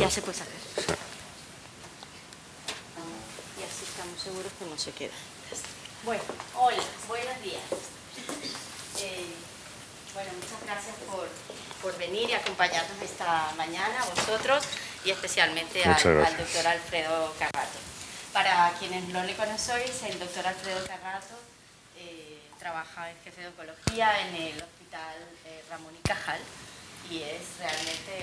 no se puede sacar. Sí. Y así estamos seguros que no se queda. Bueno, hola, buenos días. Bueno, muchas gracias por venir y acompañarnos esta mañana a vosotros y especialmente al doctor Alfredo Carrato. Para quienes no le conocéis, el doctor Alfredo Carrato trabaja, es jefe de oncología en el Hospital Ramón y Cajal y es realmente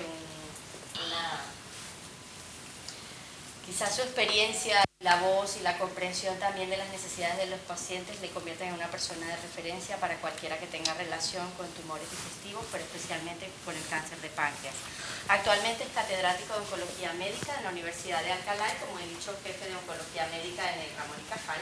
quizás su experiencia, la voz y la comprensión también de las necesidades de los pacientes le convierten en una persona de referencia para cualquiera que tenga relación con tumores digestivos, pero especialmente con el cáncer de páncreas. Actualmente es catedrático de Oncología Médica en la Universidad de Alcalá y, como he dicho, jefe de Oncología Médica en el Ramón y Cajal.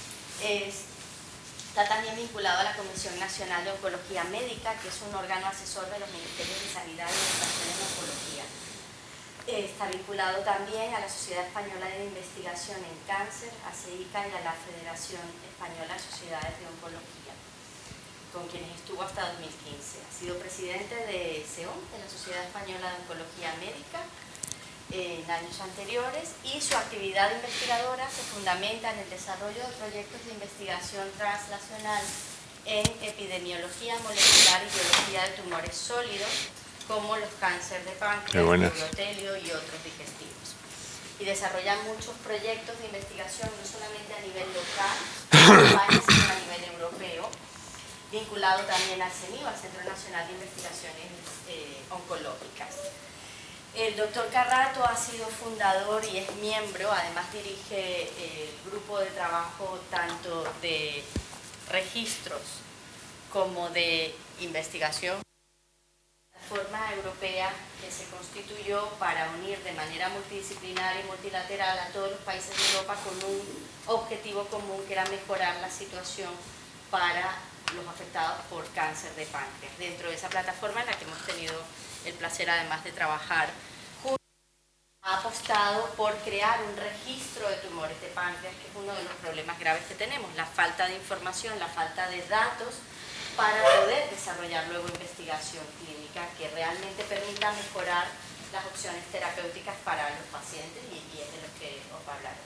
Está también vinculado a la Comisión Nacional de Oncología Médica, que es un órgano asesor de los Ministerios de Sanidad y Educación en Oncología. Está vinculado también a la Sociedad Española de Investigación en Cáncer, a CEICA y a la Federación Española de Sociedades de Oncología, con quienes estuvo hasta 2015. Ha sido presidente de SEON, de la Sociedad Española de Oncología Médica, en años anteriores, y su actividad investigadora se fundamenta en el desarrollo de proyectos de investigación translacional en epidemiología molecular y biología de tumores sólidos, como los cánceres de páncreas, urotelio y otros digestivos. Y desarrolla muchos proyectos de investigación, no solamente a nivel local, sino a nivel europeo, vinculado también al CENIO, al Centro Nacional de Investigaciones Oncológicas. El doctor Carrato ha sido fundador y es miembro, además dirige el grupo de trabajo tanto de registros como de investigación, plataforma europea que se constituyó para unir de manera multidisciplinaria y multilateral a todos los países de Europa con un objetivo común, que era mejorar la situación para los afectados por cáncer de páncreas. Dentro de esa plataforma, en la que hemos tenido el placer además de trabajar juntos, ha apostado por crear un registro de tumores de páncreas, que es uno de los problemas graves que tenemos, la falta de información, la falta de datos para poder desarrollar luego investigación clínica que realmente permita mejorar las opciones terapéuticas para los pacientes, y es de lo que os va a hablar.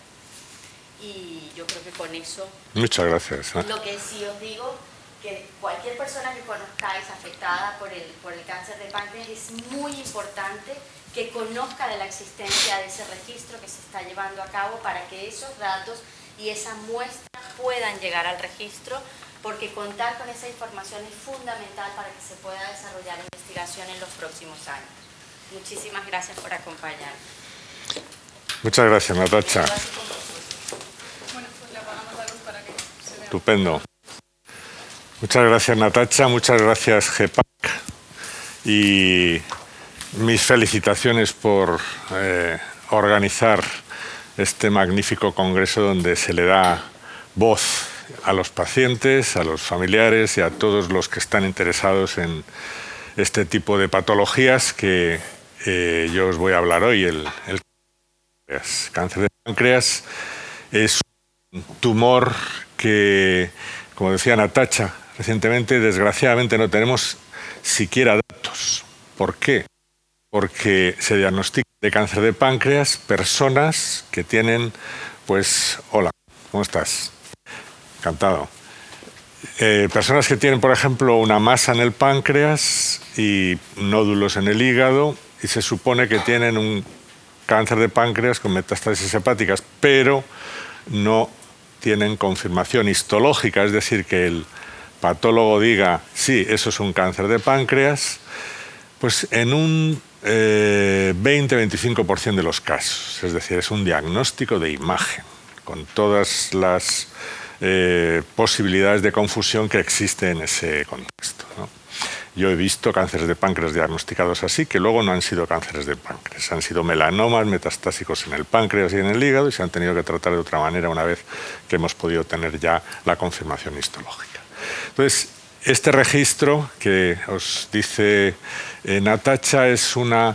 Y yo creo que con eso... Muchas gracias. Lo que sí os digo, que cualquier persona que conozcáis afectada por el cáncer de páncreas, es muy importante que conozca de la existencia de ese registro que se está llevando a cabo, para que esos datos y esa muestra puedan llegar al registro, porque contar con esa información es fundamental para que se pueda desarrollar investigación en los próximos años. Muchísimas gracias por acompañarnos. Muchas gracias, Natacha. Bueno, pues le apagamos la luz para que se vea. Estupendo. Muchas gracias, Natacha. Muchas gracias, GEPAC. Y mis felicitaciones por organizar este magnífico congreso donde se le da voz a los pacientes, a los familiares y a todos los que están interesados en este tipo de patologías que yo os voy a hablar hoy. El cáncer de páncreas es un tumor que, como decía Natacha recientemente, desgraciadamente no tenemos siquiera datos. ¿Por qué? Porque se diagnostica de cáncer de páncreas personas que tienen, pues, hola, ¿cómo estás? Encantado. Personas que tienen, por ejemplo, una masa en el páncreas y nódulos en el hígado, y se supone que tienen un cáncer de páncreas con metástasis hepáticas, pero no tienen confirmación histológica, es decir, que el patólogo diga, sí, eso es un cáncer de páncreas, pues en un 20-25% de los casos. Es decir, es un diagnóstico de imagen, con todas las posibilidades de confusión que existe en ese contexto, ¿no? Yo he visto cánceres de páncreas diagnosticados así, que luego no han sido cánceres de páncreas, han sido melanomas metastásicos en el páncreas y en el hígado, y se han tenido que tratar de otra manera una vez que hemos podido tener ya la confirmación histológica. Entonces, este registro que os dice Natacha es una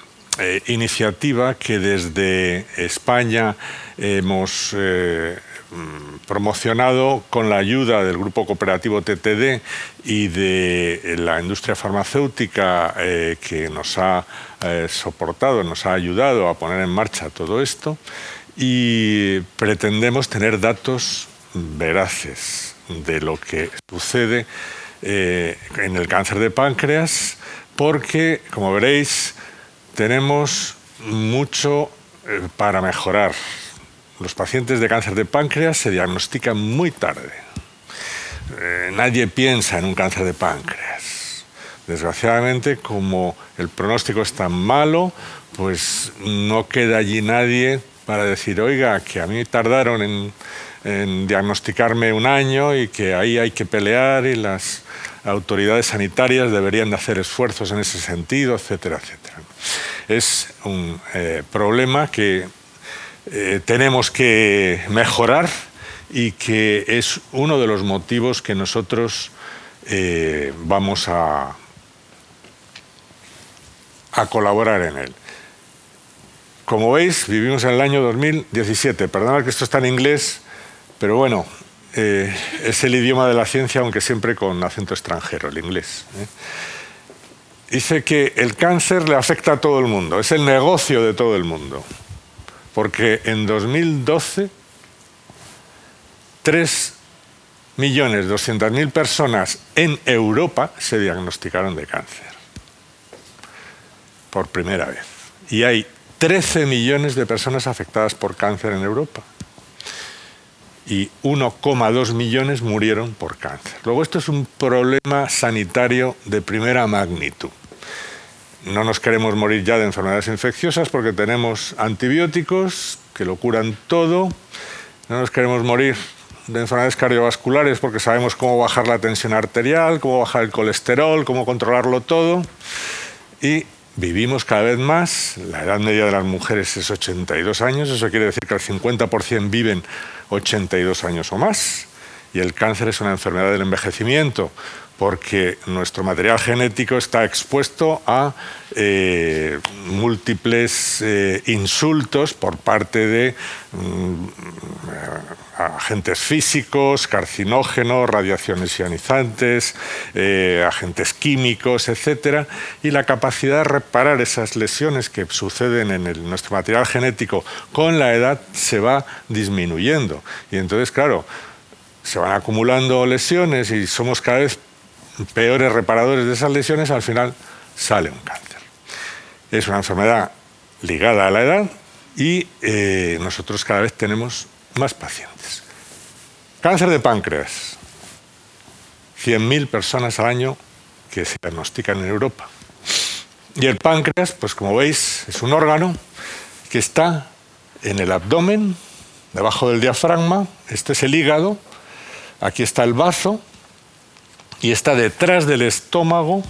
iniciativa que desde España hemos promocionado con la ayuda del Grupo Cooperativo TTD y de la industria farmacéutica que nos ha soportado, nos ha ayudado a poner en marcha todo esto, y pretendemos tener datos veraces de lo que sucede en el cáncer de páncreas, porque, como veréis, tenemos mucho para mejorar. Los pacientes de cáncer de páncreas se diagnostican muy tarde. Nadie piensa en un cáncer de páncreas. Desgraciadamente, como el pronóstico es tan malo, pues no queda allí nadie para decir, oiga, que a mí tardaron en diagnosticarme 1 año y que ahí hay que pelear y las autoridades sanitarias deberían de hacer esfuerzos en ese sentido, etcétera, etcétera. Es un problema que tenemos que mejorar y que es uno de los motivos que nosotros vamos a colaborar en él. Como veis, vivimos en el año 2017. Perdonad que esto está en inglés, pero bueno, es el idioma de la ciencia, aunque siempre con acento extranjero, el inglés. Dice que el cáncer le afecta a todo el mundo, es el negocio de todo el mundo. Porque en 2012, 3.200.000 personas en Europa se diagnosticaron de cáncer. Por primera vez. Y hay 13 millones de personas afectadas por cáncer en Europa. Y 1,2 millones murieron por cáncer. Luego, esto es un problema sanitario de primera magnitud. No nos queremos morir ya de enfermedades infecciosas porque tenemos antibióticos que lo curan todo. No nos queremos morir de enfermedades cardiovasculares porque sabemos cómo bajar la tensión arterial, cómo bajar el colesterol, cómo controlarlo todo. Y vivimos cada vez más. La edad media de las mujeres es 82 años. Eso quiere decir que el 50% viven 82 años o más. Y el cáncer es una enfermedad del envejecimiento, porque nuestro material genético está expuesto a múltiples insultos por parte de agentes físicos, carcinógenos, radiaciones ionizantes, agentes químicos, etc. Y la capacidad de reparar esas lesiones que suceden en nuestro material genético con la edad se va disminuyendo. Y entonces, claro, se van acumulando lesiones y somos cada vez peores reparadores de esas lesiones, al final sale un cáncer. Es una enfermedad ligada a la edad y nosotros cada vez tenemos más pacientes. Cáncer de páncreas. 100.000 personas al año que se diagnostican en Europa. Y el páncreas, pues como veis, es un órgano que está en el abdomen, debajo del diafragma. Este es el hígado, aquí está el bazo, y está detrás del estómago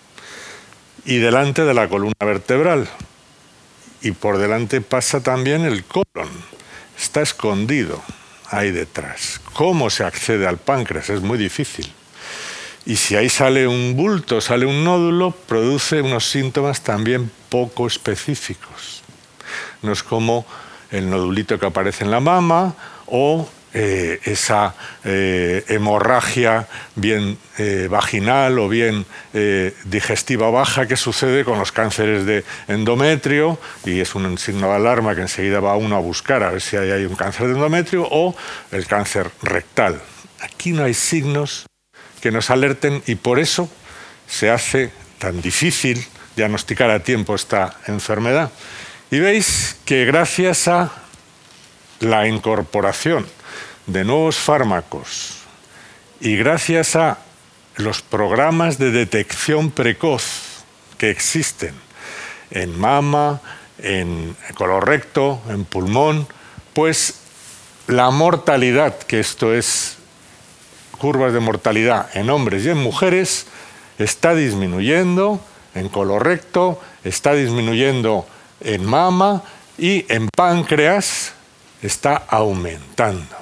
y delante de la columna vertebral. Y por delante pasa también el colon. Está escondido ahí detrás. ¿Cómo se accede al páncreas? Es muy difícil. Y si ahí sale un bulto, sale un nódulo, produce unos síntomas también poco específicos. No es como el nodulito que aparece en la mama o esa hemorragia bien vaginal o bien digestiva baja que sucede con los cánceres de endometrio, y es un signo de alarma que enseguida va uno a buscar a ver si hay un cáncer de endometrio, o el cáncer rectal. Aquí no hay signos que nos alerten y por eso se hace tan difícil diagnosticar a tiempo esta enfermedad. Y veis que gracias a la incorporación de nuevos fármacos y gracias a los programas de detección precoz que existen en mama, en colorecto, en pulmón, pues la mortalidad, que esto es curvas de mortalidad en hombres y en mujeres, está disminuyendo en colorecto, está disminuyendo en mama y en páncreas está aumentando.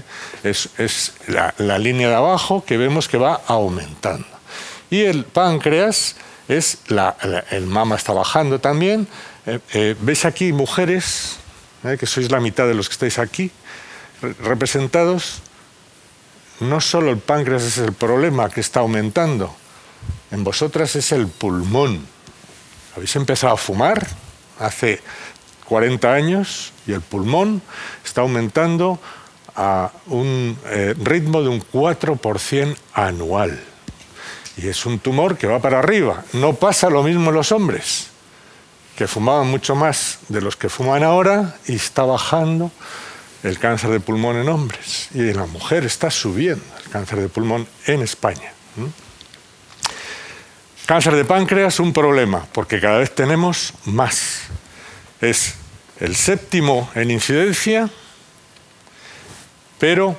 Es la línea de abajo que vemos que va aumentando. Y el páncreas, el mama está bajando también. ¿Veis aquí mujeres, que sois la mitad de los que estáis aquí? representados, no solo el páncreas es el problema que está aumentando, en vosotras es el pulmón. Habéis empezado a fumar hace 40 años y el pulmón está aumentando a un ritmo de un 4% anual. Y es un tumor que va para arriba. No pasa lo mismo en los hombres, que fumaban mucho más de los que fuman ahora, y está bajando el cáncer de pulmón en hombres. Y en la mujer está subiendo el cáncer de pulmón en España. Cáncer de páncreas, un problema, porque cada vez tenemos más. Es el 7º en incidencia, pero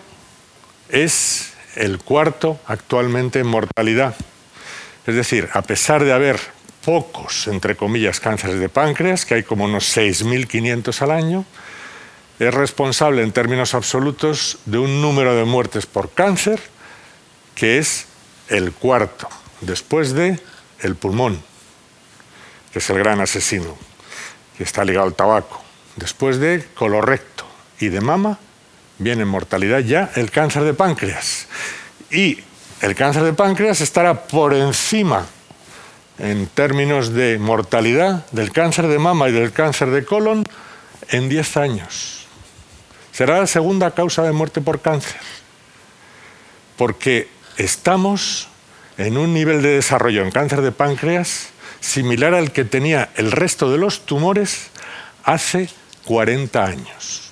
es el 4º actualmente en mortalidad. Es decir, a pesar de haber pocos, entre comillas, cánceres de páncreas, que hay como unos 6.500 al año, es responsable en términos absolutos de un número de muertes por cáncer que es el 4º, después de el pulmón, que es el gran asesino, que está ligado al tabaco. Después de colorecto y de mama, viene en mortalidad ya el cáncer de páncreas. Y el cáncer de páncreas estará por encima, en términos de mortalidad, del cáncer de mama y del cáncer de colon en 10 años. Será la segunda causa de muerte por cáncer, porque estamos en un nivel de desarrollo en cáncer de páncreas similar al que tenía el resto de los tumores hace 40 años.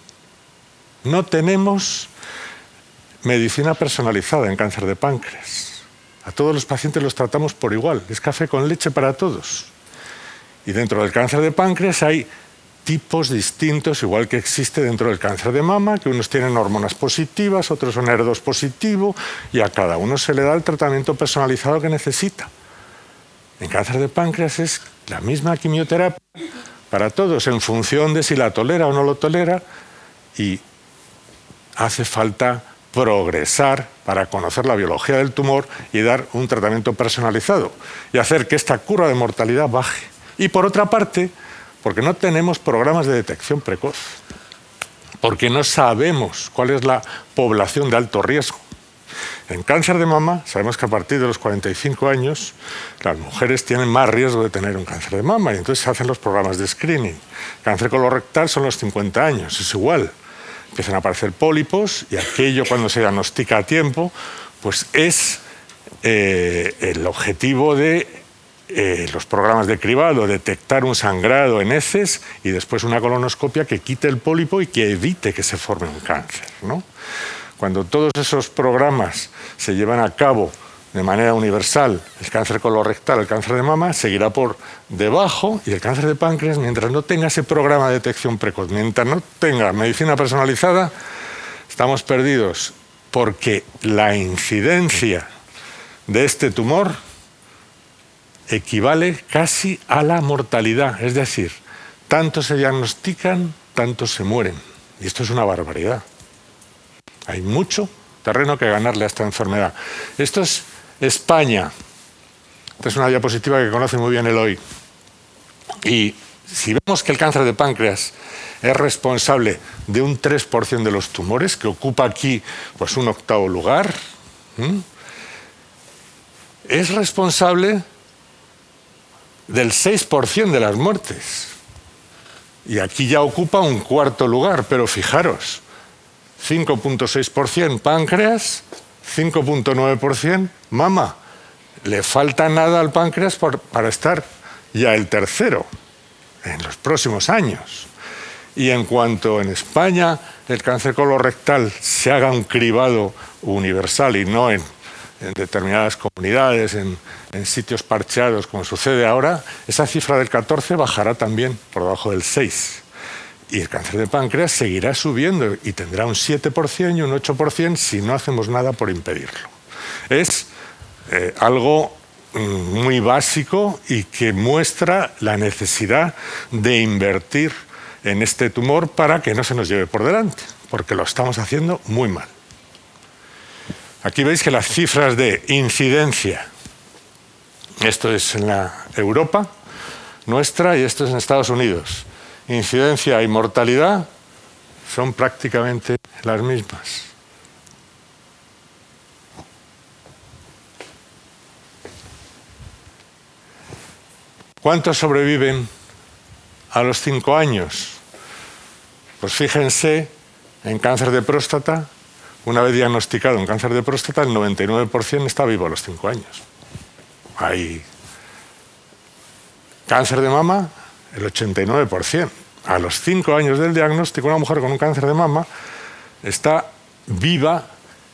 No tenemos medicina personalizada en cáncer de páncreas. A todos los pacientes los tratamos por igual, es café con leche para todos. Y dentro del cáncer de páncreas hay tipos distintos, igual que existe dentro del cáncer de mama, que unos tienen hormonas positivas, otros son HER2 positivo, y a cada uno se le da el tratamiento personalizado que necesita. En cáncer de páncreas es la misma quimioterapia para todos, en función de si la tolera o no lo tolera, y hace falta progresar para conocer la biología del tumor y dar un tratamiento personalizado y hacer que esta curva de mortalidad baje. Y por otra parte, porque no tenemos programas de detección precoz, porque no sabemos cuál es la población de alto riesgo. En cáncer de mama, sabemos que a partir de los 45 años las mujeres tienen más riesgo de tener un cáncer de mama y entonces se hacen los programas de screening. Cáncer colorectal son los 50 años, es igual. Empiezan a aparecer pólipos y aquello, cuando se diagnostica a tiempo, pues es el objetivo de los programas de cribado, detectar un sangrado en heces y después una colonoscopia que quite el pólipo y que evite que se forme un cáncer, ¿no? Cuando todos esos programas se llevan a cabo de manera universal, el cáncer colorectal, el cáncer de mama, seguirá por debajo, y el cáncer de páncreas, mientras no tenga ese programa de detección precoz, mientras no tenga medicina personalizada, estamos perdidos, porque la incidencia de este tumor equivale casi a la mortalidad, es decir, tanto se diagnostican, tanto se mueren, y esto es una barbaridad. Hay mucho terreno que ganarle a esta enfermedad. Esto es España. Esta es una diapositiva que conoce muy bien Eloy. Y si vemos que el cáncer de páncreas es responsable de un 3% de los tumores, que ocupa aquí pues, un 8º lugar, es responsable del 6% de las muertes. Y aquí ya ocupa un 4º lugar, pero fijaros, 5.6% páncreas, 5.9% mama. Le falta nada al páncreas para estar ya el 3º en los próximos años. Y en cuanto en España el cáncer colorectal se haga un cribado universal y no en determinadas comunidades, en sitios parcheados como sucede ahora, esa cifra del 14 bajará también por debajo del 6%. Y el cáncer de páncreas seguirá subiendo y tendrá un 7% y un 8% si no hacemos nada por impedirlo. Es algo muy básico y que muestra la necesidad de invertir en este tumor para que no se nos lleve por delante, porque lo estamos haciendo muy mal. Aquí veis que las cifras de incidencia, esto es en la Europa nuestra y esto es en Estados Unidos. Incidencia y mortalidad son prácticamente las mismas. ¿Cuántos sobreviven a los 5 años? Pues fíjense, en cáncer de próstata, una vez diagnosticado un cáncer de próstata, el 99% está vivo a los 5 años. Hay cáncer de mama, el 89%. A los 5 años del diagnóstico, una mujer con un cáncer de mama está viva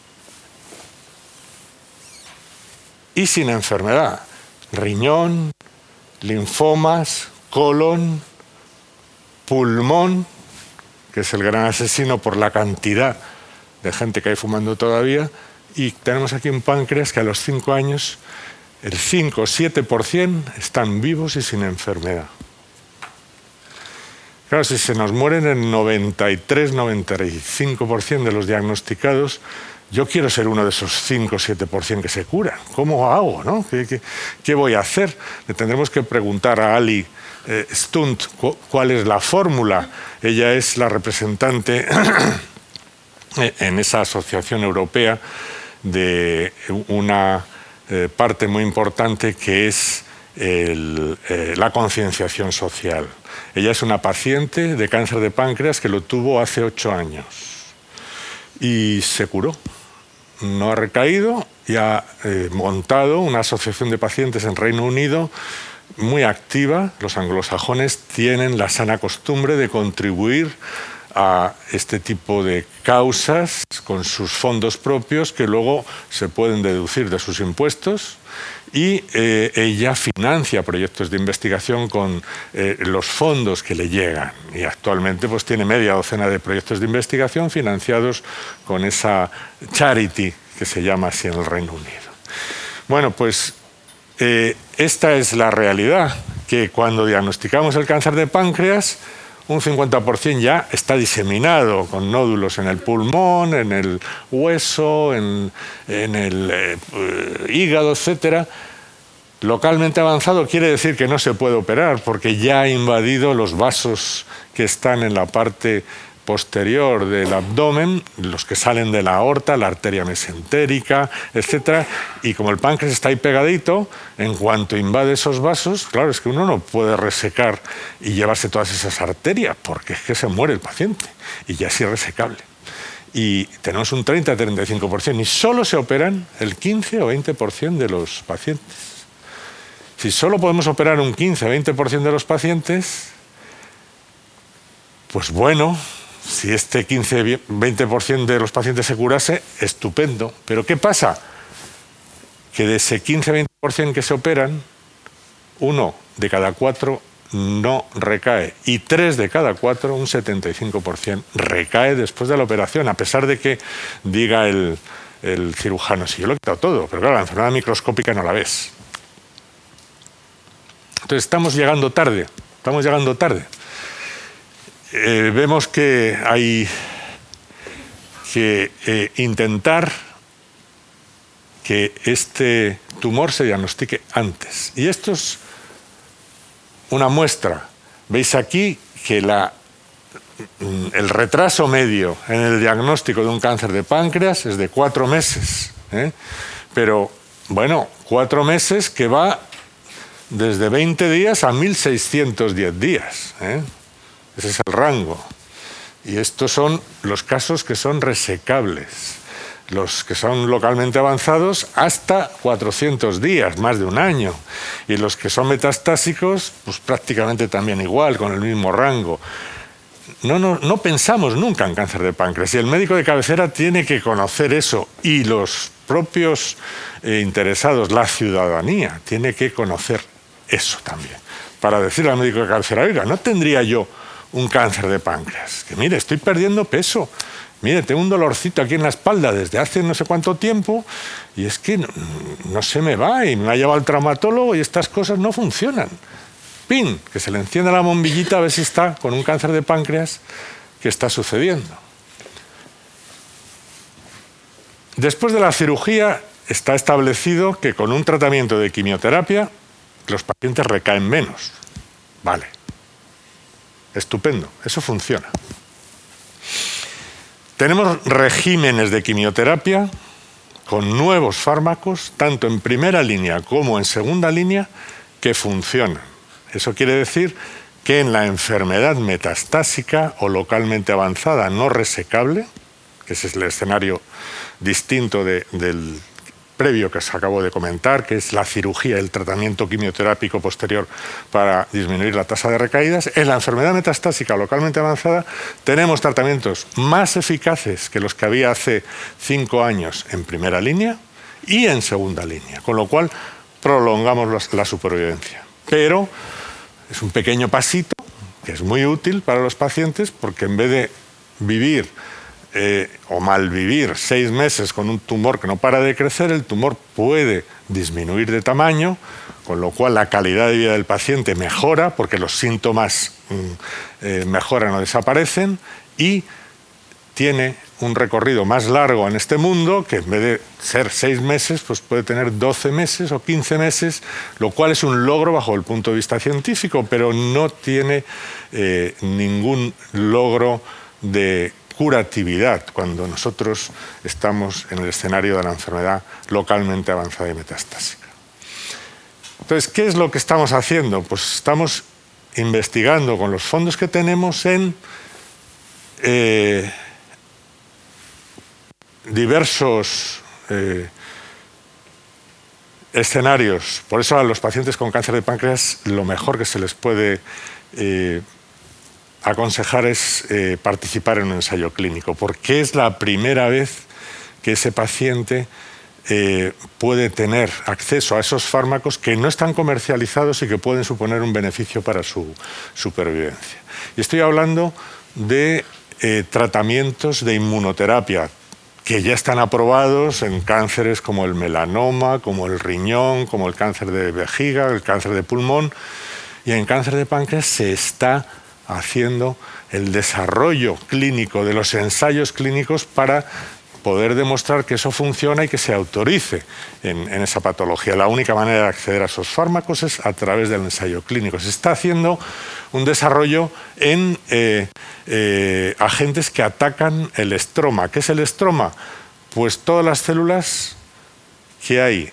y sin enfermedad. Riñón, linfomas, colon, pulmón, que es el gran asesino por la cantidad de gente que hay fumando todavía, y tenemos aquí un páncreas que a los 5 años el 5 o 7% están vivos y sin enfermedad. Claro, si se nos mueren el 93-95% de los diagnosticados, yo quiero ser uno de esos 5 o 7% que se curan. ¿Cómo hago, no? ¿Qué voy a hacer? Le tendremos que preguntar a Ali Stunt cuál es la fórmula. Ella es la representante en esa asociación europea de una parte muy importante que es la concienciación social. Ella es una paciente de cáncer de páncreas que lo tuvo hace 8 años y se curó. No ha recaído y ha montado una asociación de pacientes en Reino Unido muy activa. Los anglosajones tienen la sana costumbre de contribuir a este tipo de causas con sus fondos propios que luego se pueden deducir de sus impuestos, y ella financia proyectos de investigación con los fondos que le llegan, y actualmente pues tiene media docena de proyectos de investigación financiados con esa charity que se llama así en el Reino Unido. Bueno, pues esta es la realidad, que cuando diagnosticamos el cáncer de páncreas, un 50% ya está diseminado, con nódulos en el pulmón, en el hueso, en el hígado, etc. Localmente avanzado quiere decir que no se puede operar porque ya ha invadido los vasos que están en la parte posterior del abdomen, los que salen de la aorta, la arteria mesentérica, etc. Y como el páncreas está ahí pegadito, en cuanto invade esos vasos, claro, es que uno no puede resecar y llevarse todas esas arterias, porque es que se muere el paciente y ya es irresecable. Y tenemos un 30-35%, y solo se operan el 15 o 20% de los pacientes. Si solo podemos operar un 15 o 20% de los pacientes, pues bueno, si este 15-20% de los pacientes se curase, estupendo. Pero ¿qué pasa? Que de ese 15-20% que se operan, 1 de cada 4 no recae. Y 3 de cada 4, un 75%, recae después de la operación, a pesar de que diga el cirujano, sí, yo lo he quitado todo, pero claro, la enfermedad microscópica no la ves. Entonces estamos llegando tarde. Vemos que hay que intentar que este tumor se diagnostique antes. Y esto es una muestra. Veis aquí que el retraso medio en el diagnóstico de un cáncer de páncreas es de 4 meses. Pero, bueno, 4 meses que va desde 20 días a 1.610 días. Ese es el rango. Y estos son los casos que son resecables. Los que son localmente avanzados hasta 400 días, más de un año. Y los que son metastásicos, pues prácticamente también igual, con el mismo rango. No pensamos nunca en cáncer de páncreas. Y el médico de cabecera tiene que conocer eso. Y los propios interesados, la ciudadanía, tiene que conocer eso también. Para decirle al médico de cabecera, oiga, ¿no tendría yo un cáncer de páncreas? Que mire, estoy perdiendo peso. Mire, tengo un dolorcito aquí en la espalda desde hace no sé cuánto tiempo y es que no se me va, y me ha llevado al traumatólogo y estas cosas no funcionan. ¡Pin! Que se le encienda la bombillita a ver si está con un cáncer de páncreas que está sucediendo. Después de la cirugía está establecido que con un tratamiento de quimioterapia los pacientes recaen menos. Vale. Estupendo, eso funciona. Tenemos regímenes de quimioterapia con nuevos fármacos, tanto en primera línea como en segunda línea, que funcionan. Eso quiere decir que en la enfermedad metastásica o localmente avanzada no resecable, que ese es el escenario distinto del previo que os acabo de comentar, que es la cirugía, el tratamiento quimioterápico posterior para disminuir la tasa de recaídas, en la enfermedad metastásica localmente avanzada tenemos tratamientos más eficaces que los que había hace 5 años en primera línea y en segunda línea, con lo cual prolongamos la supervivencia. Pero es un pequeño pasito que es muy útil para los pacientes, porque en vez de vivir o malvivir 6 meses con un tumor que no para de crecer, el tumor puede disminuir de tamaño, con lo cual la calidad de vida del paciente mejora, porque los síntomas mejoran o desaparecen, y tiene un recorrido más largo en este mundo, que en vez de ser 6 meses, pues puede tener 12 meses o 15 meses, lo cual es un logro bajo el punto de vista científico, pero no tiene ningún logro de curatividad cuando nosotros estamos en el escenario de la enfermedad localmente avanzada y metastásica. Entonces, ¿qué es lo que estamos haciendo? Pues estamos investigando con los fondos que tenemos en diversos escenarios. Por eso a los pacientes con cáncer de páncreas lo mejor que se les puede aconsejar es participar en un ensayo clínico, porque es la primera vez que ese paciente puede tener acceso a esos fármacos que no están comercializados y que pueden suponer un beneficio para su supervivencia. Y estoy hablando de tratamientos de inmunoterapia que ya están aprobados en cánceres como el melanoma, como el riñón, como el cáncer de vejiga, el cáncer de pulmón, y en cáncer de páncreas se está haciendo el desarrollo clínico de los ensayos clínicos para poder demostrar que eso funciona y que se autorice en esa patología. La única manera de acceder a esos fármacos es a través del ensayo clínico. Se está haciendo un desarrollo en agentes que atacan el estroma. ¿Qué es el estroma? Pues todas las células que hay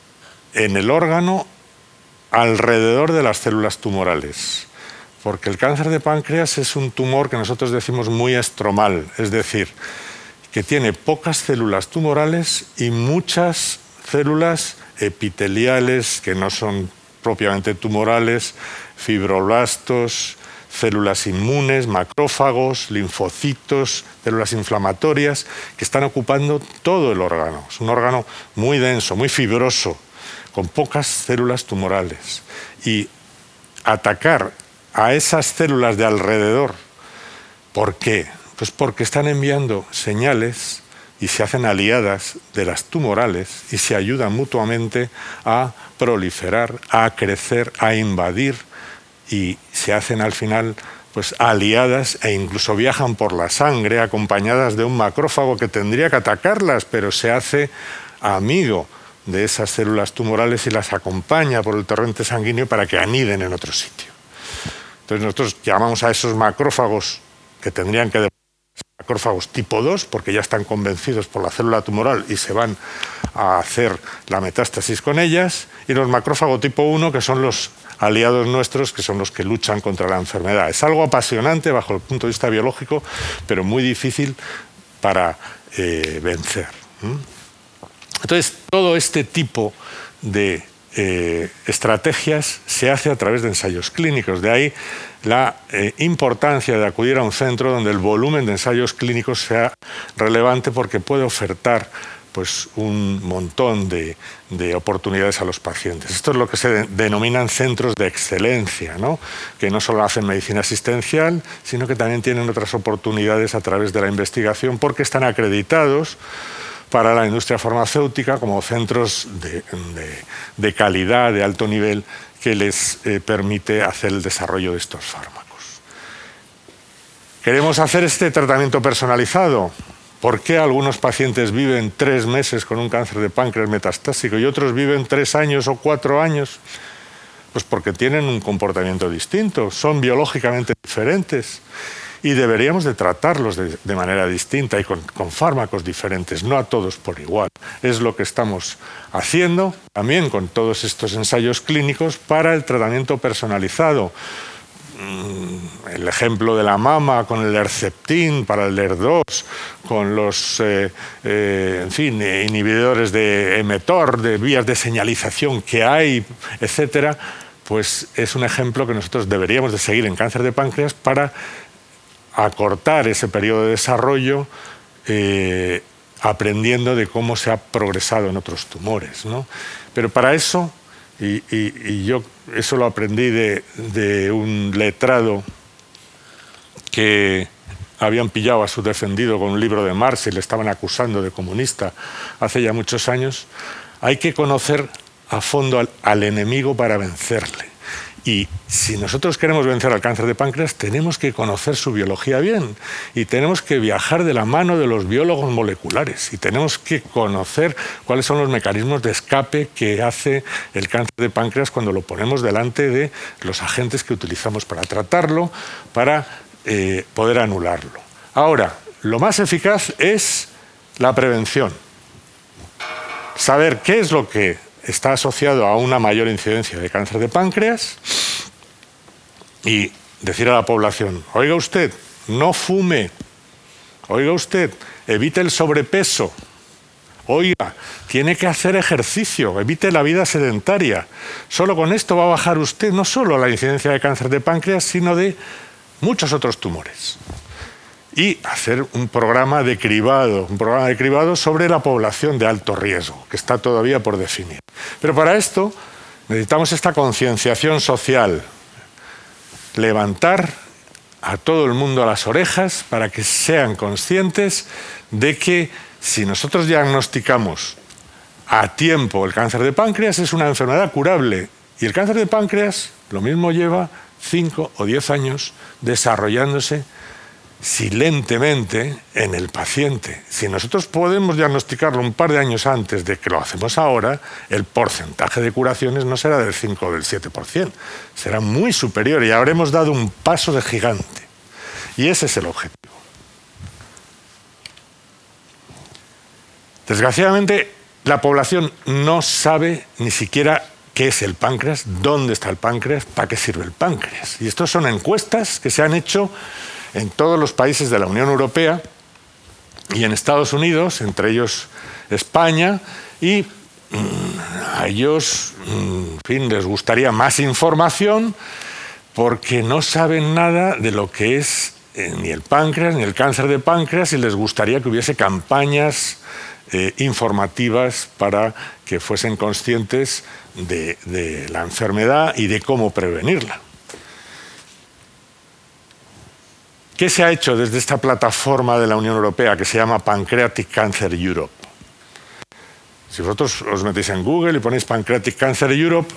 en el órgano alrededor de las células tumorales. Porque el cáncer de páncreas es un tumor que nosotros decimos muy estromal, es decir, que tiene pocas células tumorales y muchas células epiteliales que no son propiamente tumorales, fibroblastos, células inmunes, macrófagos, linfocitos, células inflamatorias, que están ocupando todo el órgano. Es un órgano muy denso, muy fibroso, con pocas células tumorales. Y atacar a esas células de alrededor, ¿por qué? Pues porque están enviando señales y se hacen aliadas de las tumorales y se ayudan mutuamente a proliferar, a crecer, a invadir, y se hacen al final pues aliadas e incluso viajan por la sangre acompañadas de un macrófago que tendría que atacarlas, pero se hace amigo de esas células tumorales y las acompaña por el torrente sanguíneo para que aniden en otro sitio. Entonces nosotros llamamos a esos macrófagos, que tendrían que macrófagos tipo 2, porque ya están convencidos por la célula tumoral y se van a hacer la metástasis con ellas, y los macrófagos tipo 1, que son los aliados nuestros, que son los que luchan contra la enfermedad. Es algo apasionante bajo el punto de vista biológico, pero muy difícil para vencer. Entonces, todo este tipo de estrategias se hace a través de ensayos clínicos. De ahí la importancia de acudir a un centro donde el volumen de ensayos clínicos sea relevante, porque puede ofertar pues, un montón de oportunidades a los pacientes. Esto es lo que se denominan centros de excelencia, ¿no? Que no solo hacen medicina asistencial, sino que también tienen otras oportunidades a través de la investigación, porque están acreditados para la industria farmacéutica como centros de calidad, de alto nivel, que les permite hacer el desarrollo de estos fármacos. ¿Queremos hacer este tratamiento personalizado? ¿Por qué algunos pacientes viven 3 meses con un cáncer de páncreas metastásico y otros viven 3 años o 4 años? Pues porque tienen un comportamiento distinto, son biológicamente diferentes. y deberíamos de tratarlos de manera distinta y con fármacos diferentes, no a todos por igual. Es lo que estamos haciendo también con todos estos ensayos clínicos para el tratamiento personalizado. El ejemplo de la mama con el Herceptin para el HER2, con los en fin, inhibidores de mTOR, de vías de señalización que hay, etcétera, pues es un ejemplo que nosotros deberíamos de seguir en cáncer de páncreas para acortar ese periodo de desarrollo, aprendiendo de cómo se ha progresado en otros tumores, ¿no? Pero para eso, y yo eso lo aprendí de un letrado que habían pillado a su defendido con un libro de Marx y le estaban acusando de comunista hace ya muchos años, hay que conocer a fondo al enemigo para vencerle. Y si nosotros queremos vencer al cáncer de páncreas, tenemos que conocer su biología bien y tenemos que viajar de la mano de los biólogos moleculares y tenemos que conocer cuáles son los mecanismos de escape que hace el cáncer de páncreas cuando lo ponemos delante de los agentes que utilizamos para tratarlo, para poder anularlo. Ahora, lo más eficaz es la prevención. Saber qué es lo que está asociado a una mayor incidencia de cáncer de páncreas y decir a la población, oiga usted, no fume, oiga usted, evite el sobrepeso, oiga, tiene que hacer ejercicio, evite la vida sedentaria. Solo con esto va a bajar usted no solo la incidencia de cáncer de páncreas, sino de muchos otros tumores. Y hacer un programa de cribado sobre la población de alto riesgo, que está todavía por definir. Pero para esto necesitamos esta concienciación social, levantar a todo el mundo a las orejas para que sean conscientes de que si nosotros diagnosticamos a tiempo el cáncer de páncreas es una enfermedad curable y el cáncer de páncreas lo mismo lleva 5 o 10 años desarrollándose silentemente en el paciente. Si nosotros podemos diagnosticarlo un par de años antes de que lo hacemos ahora, el porcentaje de curaciones no será del 5 o del 7%, será muy superior y habremos dado un paso de gigante. Y ese es el objetivo. Desgraciadamente, la población no sabe ni siquiera qué es el páncreas, dónde está el páncreas, para qué sirve el páncreas. Y estos son encuestas que se han hecho en todos los países de la Unión Europea y en Estados Unidos, entre ellos España, y a ellos, en fin, les gustaría más información porque no saben nada de lo que es ni el páncreas ni el cáncer de páncreas y les gustaría que hubiese campañas informativas para que fuesen conscientes de la enfermedad y de cómo prevenirla. ¿Qué se ha hecho desde esta plataforma de la Unión Europea que se llama Pancreatic Cancer Europe? Si vosotros os metéis en Google y ponéis Pancreatic Cancer Europe,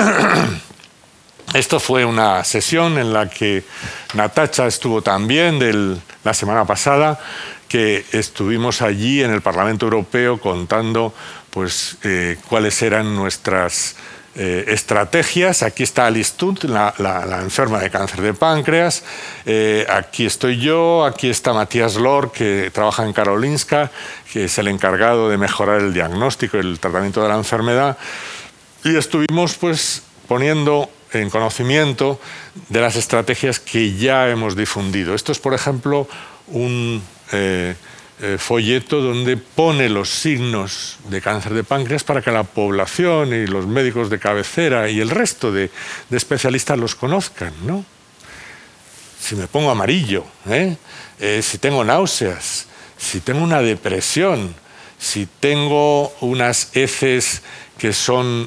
esto fue una sesión en la que Natacha estuvo también la semana pasada, que estuvimos allí en el Parlamento Europeo contando pues, cuáles eran nuestras estrategias. Aquí está Alice Tunt, la enferma de cáncer de páncreas. Aquí estoy yo, aquí está Matías Lor, que trabaja en Karolinska, que es el encargado de mejorar el diagnóstico y el tratamiento de la enfermedad. Y estuvimos pues, poniendo en conocimiento de las estrategias que ya hemos difundido. Esto es, por ejemplo, un folleto donde pone los signos de cáncer de páncreas para que la población y los médicos de cabecera y el resto de especialistas los conozcan, ¿no? Si me pongo amarillo, si tengo náuseas, si tengo una depresión, si tengo unas heces que son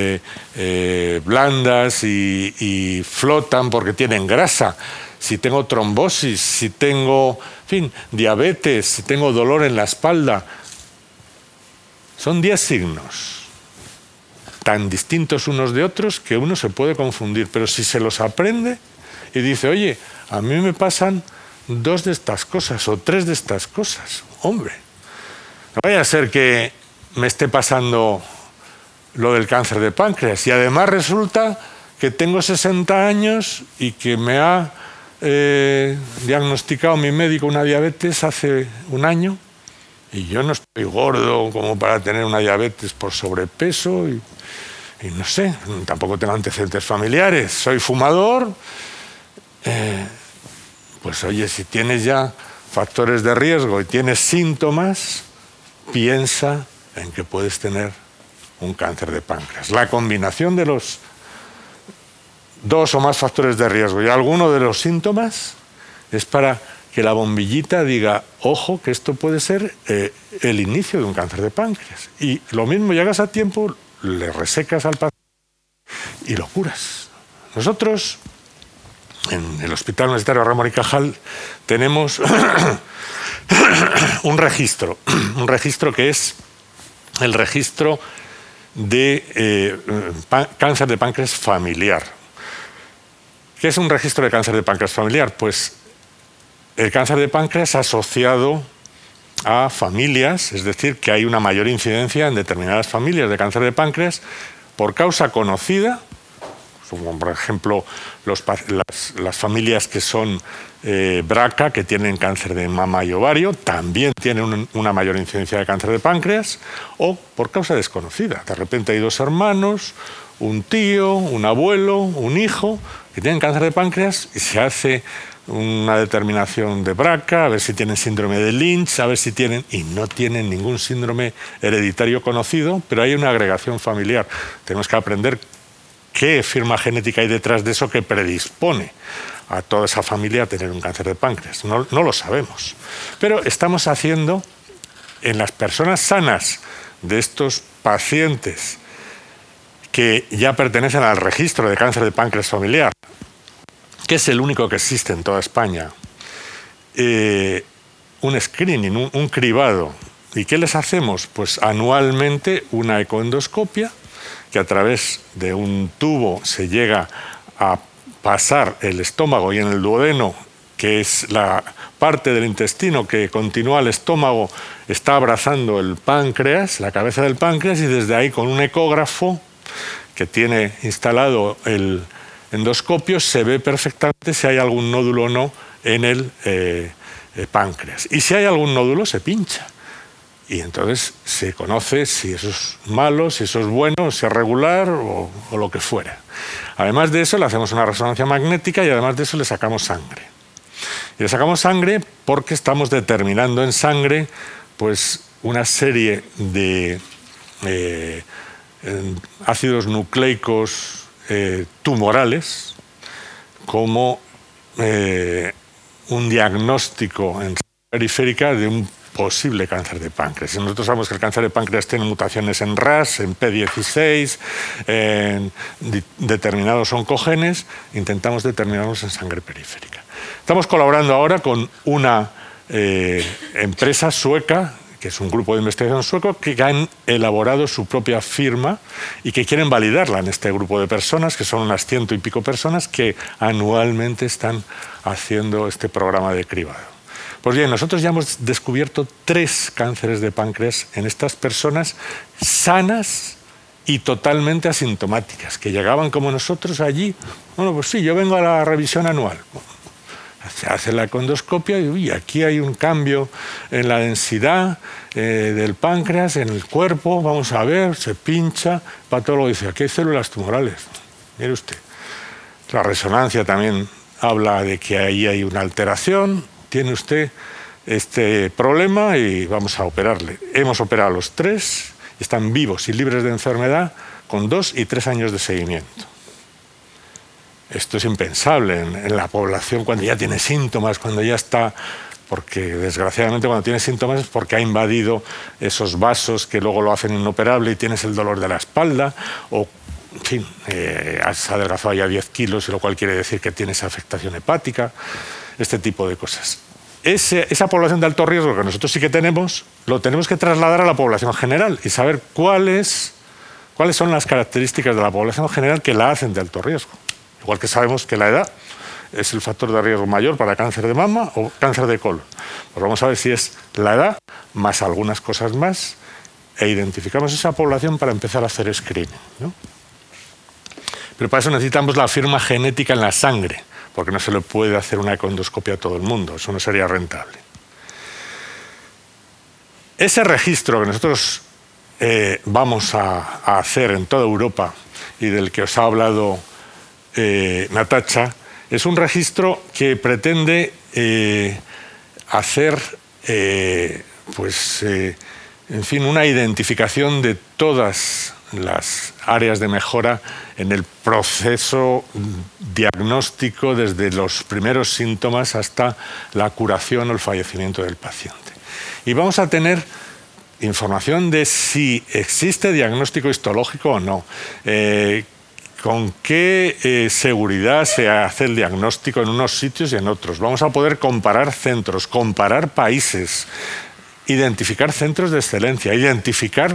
blandas y flotan porque tienen grasa, si tengo trombosis, si tengo, en fin, diabetes, si tengo dolor en la espalda. Son 10 signos tan distintos unos de otros que uno se puede confundir, pero si se los aprende y dice, oye, a mí me pasan 2 de estas cosas o 3 de estas cosas, hombre, no vaya a ser que me esté pasando lo del cáncer de páncreas y además resulta que tengo 60 años y que me ha diagnosticado mi médico una diabetes hace un año y yo no estoy gordo como para tener una diabetes por sobrepeso y no sé, tampoco tengo antecedentes familiares, soy fumador. Pues oye, si tienes ya factores de riesgo y tienes síntomas, piensa en que puedes tener un cáncer de páncreas. La combinación de los 2 o más factores de riesgo y alguno de los síntomas es para que la bombillita diga, ojo, que esto puede ser el inicio de un cáncer de páncreas. Y lo mismo, llegas a tiempo, le resecas al paciente y lo curas. Nosotros, en el Hospital Universitario Ramón y Cajal, tenemos un registro que es el registro de cáncer de páncreas familiar. ¿Qué es un registro de cáncer de páncreas familiar? Pues el cáncer de páncreas asociado a familias, es decir, que hay una mayor incidencia en determinadas familias de cáncer de páncreas por causa conocida, como por ejemplo las familias que son BRCA, que tienen cáncer de mama y ovario, también tienen una mayor incidencia de cáncer de páncreas, o por causa desconocida. De repente hay 2 hermanos, un tío, un abuelo, un hijo, que tienen cáncer de páncreas y se hace una determinación de BRCA, a ver si tienen síndrome de Lynch, a ver si tienen, y no tienen ningún síndrome hereditario conocido, pero hay una agregación familiar. Tenemos que aprender qué firma genética hay detrás de eso que predispone a toda esa familia a tener un cáncer de páncreas. No lo sabemos. Pero estamos haciendo en las personas sanas de estos pacientes que ya pertenecen al registro de cáncer de páncreas familiar, que es el único que existe en toda España, un screening, un cribado. ¿Y qué les hacemos? Pues anualmente una ecoendoscopia, que a través de un tubo se llega a pasar el estómago y en el duodeno, que es la parte del intestino que continúa al estómago, está abrazando el páncreas, la cabeza del páncreas, y desde ahí con un ecógrafo que tiene instalado el endoscopio se ve perfectamente si hay algún nódulo o no en el páncreas. Y si hay algún nódulo se pincha. Y entonces se conoce si eso es malo, si eso es bueno, si es regular o lo que fuera. Además de eso le hacemos una resonancia magnética y además de eso le sacamos sangre. Y le sacamos sangre porque estamos determinando en sangre pues, una serie de ácidos nucleicos tumorales como un diagnóstico en periférica de un posible cáncer de páncreas. Nosotros sabemos que el cáncer de páncreas tiene mutaciones en RAS, en P16, en determinados oncogenes, intentamos determinarlos en sangre periférica. Estamos colaborando ahora con una empresa sueca, que es un grupo de investigación sueco, que han elaborado su propia firma y que quieren validarla en este grupo de personas, que son unas 100 y pico personas que anualmente están haciendo este programa de cribado. Pues bien, nosotros ya hemos descubierto 3 cánceres de páncreas en estas personas sanas y totalmente asintomáticas, que llegaban como nosotros allí. Bueno, pues sí, yo vengo a la revisión anual. Se hace la endoscopia y uy, aquí hay un cambio en la densidad del páncreas, en el cuerpo, vamos a ver, se pincha, el patólogo dice, aquí hay células tumorales. Mire usted. La resonancia también habla de que ahí hay una alteración. Tiene usted este problema y vamos a operarle. Hemos operado a los 3, están vivos y libres de enfermedad con 2 y 3 años de seguimiento. Esto es impensable en la población cuando ya tiene síntomas, cuando ya está, porque desgraciadamente cuando tiene síntomas es porque ha invadido esos vasos que luego lo hacen inoperable y tienes el dolor de la espalda o, en fin, has adelgazado ya 10 kilos, lo cual quiere decir que tienes afectación hepática. Este tipo de cosas. Esa población de alto riesgo que nosotros sí que tenemos, lo tenemos que trasladar a la población general y saber cuáles son las características de la población general que la hacen de alto riesgo. Igual que sabemos que la edad es el factor de riesgo mayor para cáncer de mama o cáncer de colon. Pues vamos a ver si es la edad más algunas cosas más e identificamos esa población para empezar a hacer screening, ¿no? Pero para eso necesitamos la firma genética en la sangre, porque no se le puede hacer una econdoscopia a todo el mundo, eso no sería rentable. Ese registro que nosotros vamos a hacer en toda Europa y del que os ha hablado Natacha, es un registro que pretende hacer en fin, una identificación de todas las áreas de mejora en el proceso diagnóstico, desde los primeros síntomas hasta la curación o el fallecimiento del paciente. Y vamos a tener información de si existe diagnóstico histológico o no, con qué seguridad se hace el diagnóstico en unos sitios y en otros. Vamos a poder comparar centros, comparar países, identificar centros de excelencia, identificar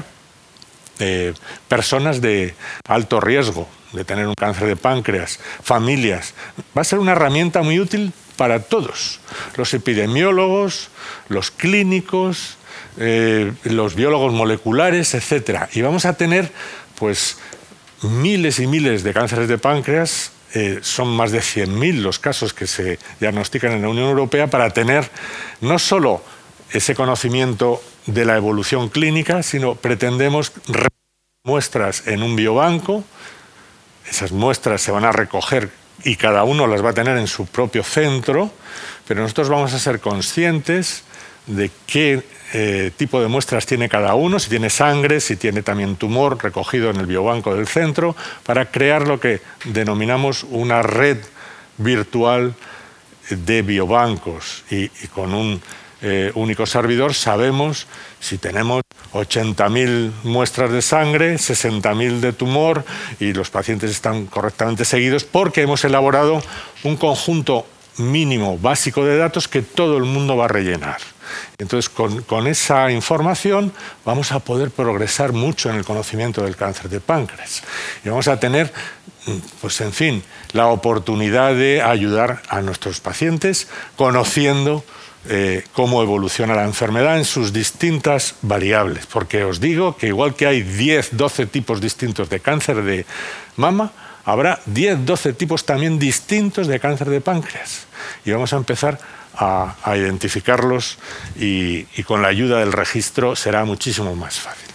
personas de alto riesgo de tener un cáncer de páncreas, familias. Va a ser una herramienta muy útil para todos, los epidemiólogos, los clínicos, los biólogos moleculares, etc. Y vamos a tener pues miles y miles de cánceres de páncreas, son más de 100.000 los casos que se diagnostican en la Unión Europea, para tener no solo ese conocimiento de la evolución clínica, sino pretendemos muestras en un biobanco. Esas muestras se van a recoger y cada uno las va a tener en su propio centro, pero nosotros vamos a ser conscientes de qué tipo de muestras tiene cada uno, si tiene sangre, si tiene también tumor recogido en el biobanco del centro, para crear lo que denominamos una red virtual de biobancos. Y con un único servidor sabemos si tenemos 80.000 muestras de sangre, 60.000 de tumor, y los pacientes están correctamente seguidos porque hemos elaborado un conjunto mínimo básico de datos que todo el mundo va a rellenar. Entonces, con esa información vamos a poder progresar mucho en el conocimiento del cáncer de páncreas. Y vamos a tener, pues en fin, la oportunidad de ayudar a nuestros pacientes conociendo cómo evoluciona la enfermedad en sus distintas variables. Porque os digo que igual que hay 10, 12 tipos distintos de cáncer de mama, habrá 10, 12 tipos también distintos de cáncer de páncreas. Y vamos a empezar a identificarlos y con la ayuda del registro será muchísimo más fácil.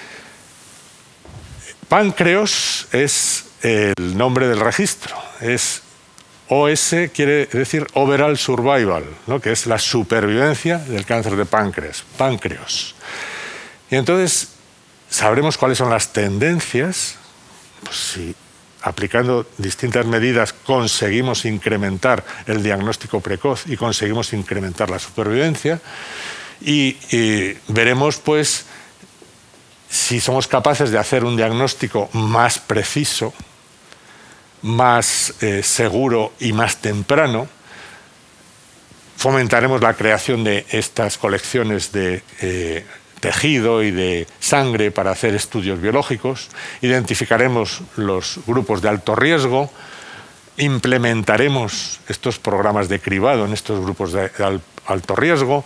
Páncreos es el nombre del registro. OS quiere decir Overall Survival, ¿no? Que es la supervivencia del cáncer de páncreas, páncreos. Y entonces sabremos cuáles son las tendencias, pues si aplicando distintas medidas conseguimos incrementar el diagnóstico precoz y conseguimos incrementar la supervivencia, y veremos pues si somos capaces de hacer un diagnóstico más preciso, más seguro y más temprano. Fomentaremos la creación de estas colecciones de tejido y de sangre para hacer estudios biológicos, identificaremos los grupos de alto riesgo, implementaremos estos programas de cribado en estos grupos de alto riesgo,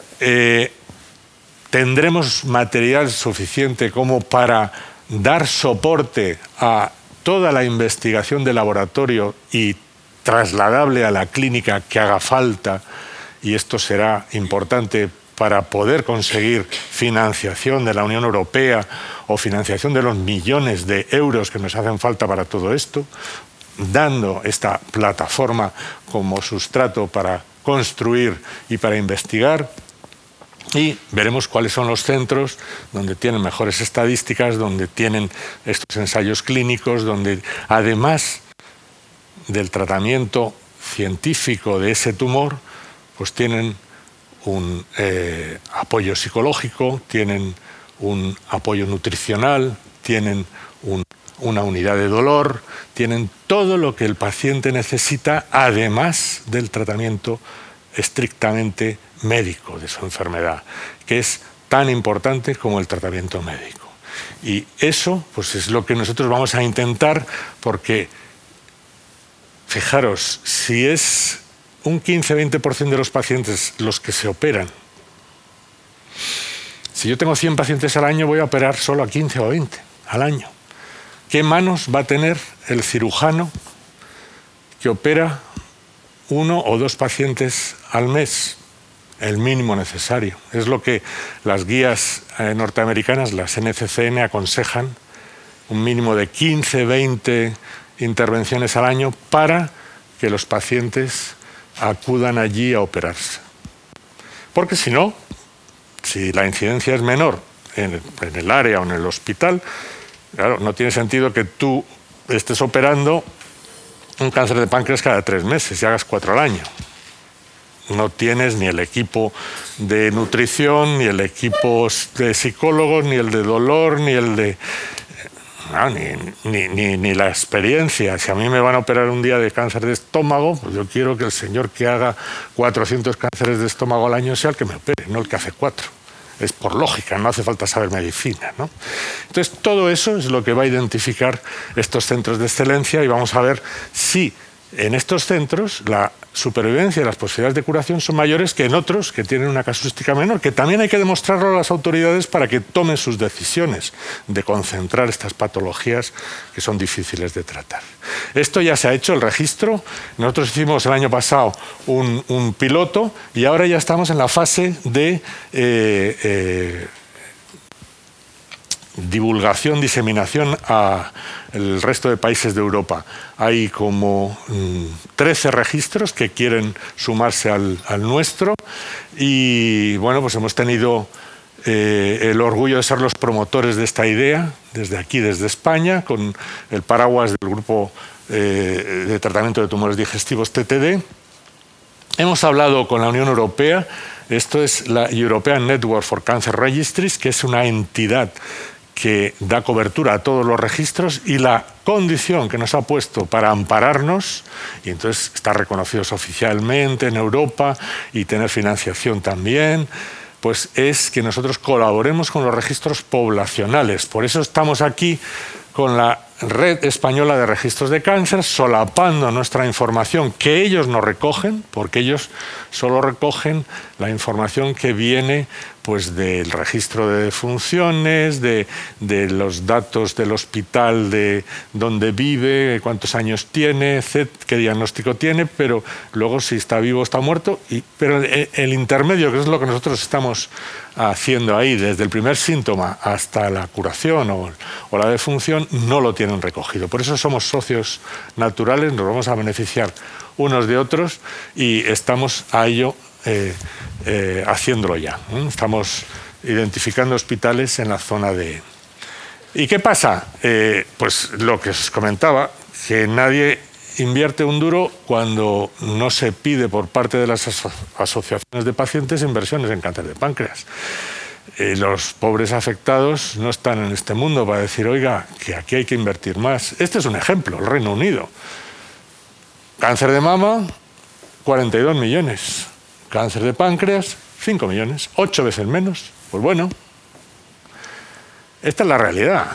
tendremos material suficiente como para dar soporte a toda la investigación de laboratorio y trasladable a la clínica que haga falta, y esto será importante para poder conseguir financiación de la Unión Europea o financiación de los millones de euros que nos hacen falta para todo esto, dando esta plataforma como sustrato para construir y para investigar. Y veremos cuáles son los centros donde tienen mejores estadísticas, donde tienen estos ensayos clínicos, donde además del tratamiento científico de ese tumor, pues tienen un apoyo psicológico, tienen un apoyo nutricional, tienen una unidad de dolor, tienen todo lo que el paciente necesita, además del tratamiento estrictamente médico de su enfermedad, que es tan importante como el tratamiento médico. Y eso pues es lo que nosotros vamos a intentar, porque fijaros, si es un 15-20% de los pacientes los que se operan, si yo tengo 100 pacientes al año, voy a operar solo a 15 o 20 al año. ¿Qué manos va a tener el cirujano que opera 1 o 2 pacientes al mes, el mínimo necesario. Es lo que las guías norteamericanas, las NCCN, aconsejan, un mínimo de 15, 20 intervenciones al año para que los pacientes acudan allí a operarse. Porque si no, si la incidencia es menor en el área o en el hospital, claro, no tiene sentido que tú estés operando un cáncer de páncreas cada 3 meses y hagas 4 al año. No tienes ni el equipo de nutrición, ni el equipo de psicólogos, ni el de dolor, ni el de... ni la experiencia. Si a mí me van a operar un día de cáncer de estómago, pues yo quiero que el señor que haga 400 cánceres de estómago al año sea el que me opere, no el que hace 4. Es por lógica, no hace falta saber medicina, ¿no? Entonces, todo eso es lo que va a identificar estos centros de excelencia y vamos a ver si en estos centros la supervivencia y las posibilidades de curación son mayores que en otros que tienen una casuística menor, que también hay que demostrarlo a las autoridades para que tomen sus decisiones de concentrar estas patologías que son difíciles de tratar. Esto ya se ha hecho, el registro. Nosotros hicimos el año pasado un piloto y ahora ya estamos en la fase de divulgación, diseminación al resto de países de Europa. Hay como 13 registros que quieren sumarse al nuestro y bueno, pues hemos tenido el orgullo de ser los promotores de esta idea desde aquí, desde España, con el paraguas del grupo de tratamiento de tumores digestivos TTD. Hemos hablado con la Unión Europea. Esto es la European Network for Cancer Registries, que es una entidad que da cobertura a todos los registros y la condición que nos ha puesto para ampararnos, y entonces estar reconocidos oficialmente en Europa y tener financiación también, pues es que nosotros colaboremos con los registros poblacionales. Por eso estamos aquí con la Red Española de Registros de Cáncer, solapando nuestra información que ellos no recogen, porque ellos solo recogen la información que viene pues, del registro de defunciones, de los datos del hospital, de dónde vive, cuántos años tiene, qué diagnóstico tiene, pero luego si está vivo o está muerto. Pero el intermedio, que es lo que nosotros estamos haciendo ahí, desde el primer síntoma hasta la curación o la defunción, no lo tienen recogido. Por eso somos socios naturales, nos vamos a beneficiar unos de otros y estamos a ello haciéndolo ya. Estamos identificando hospitales en la zona de... ¿Y qué pasa? Pues lo que os comentaba, que nadie invierte un duro cuando no se pide por parte de las asociaciones de pacientes inversiones en cáncer de páncreas. Los pobres afectados no están en este mundo para decir, oiga, que aquí hay que invertir más. Este es un ejemplo, el Reino Unido. Cáncer de mama, 42 millones. Cáncer de páncreas, 5 millones. 8 veces menos. Pues bueno, esta es la realidad.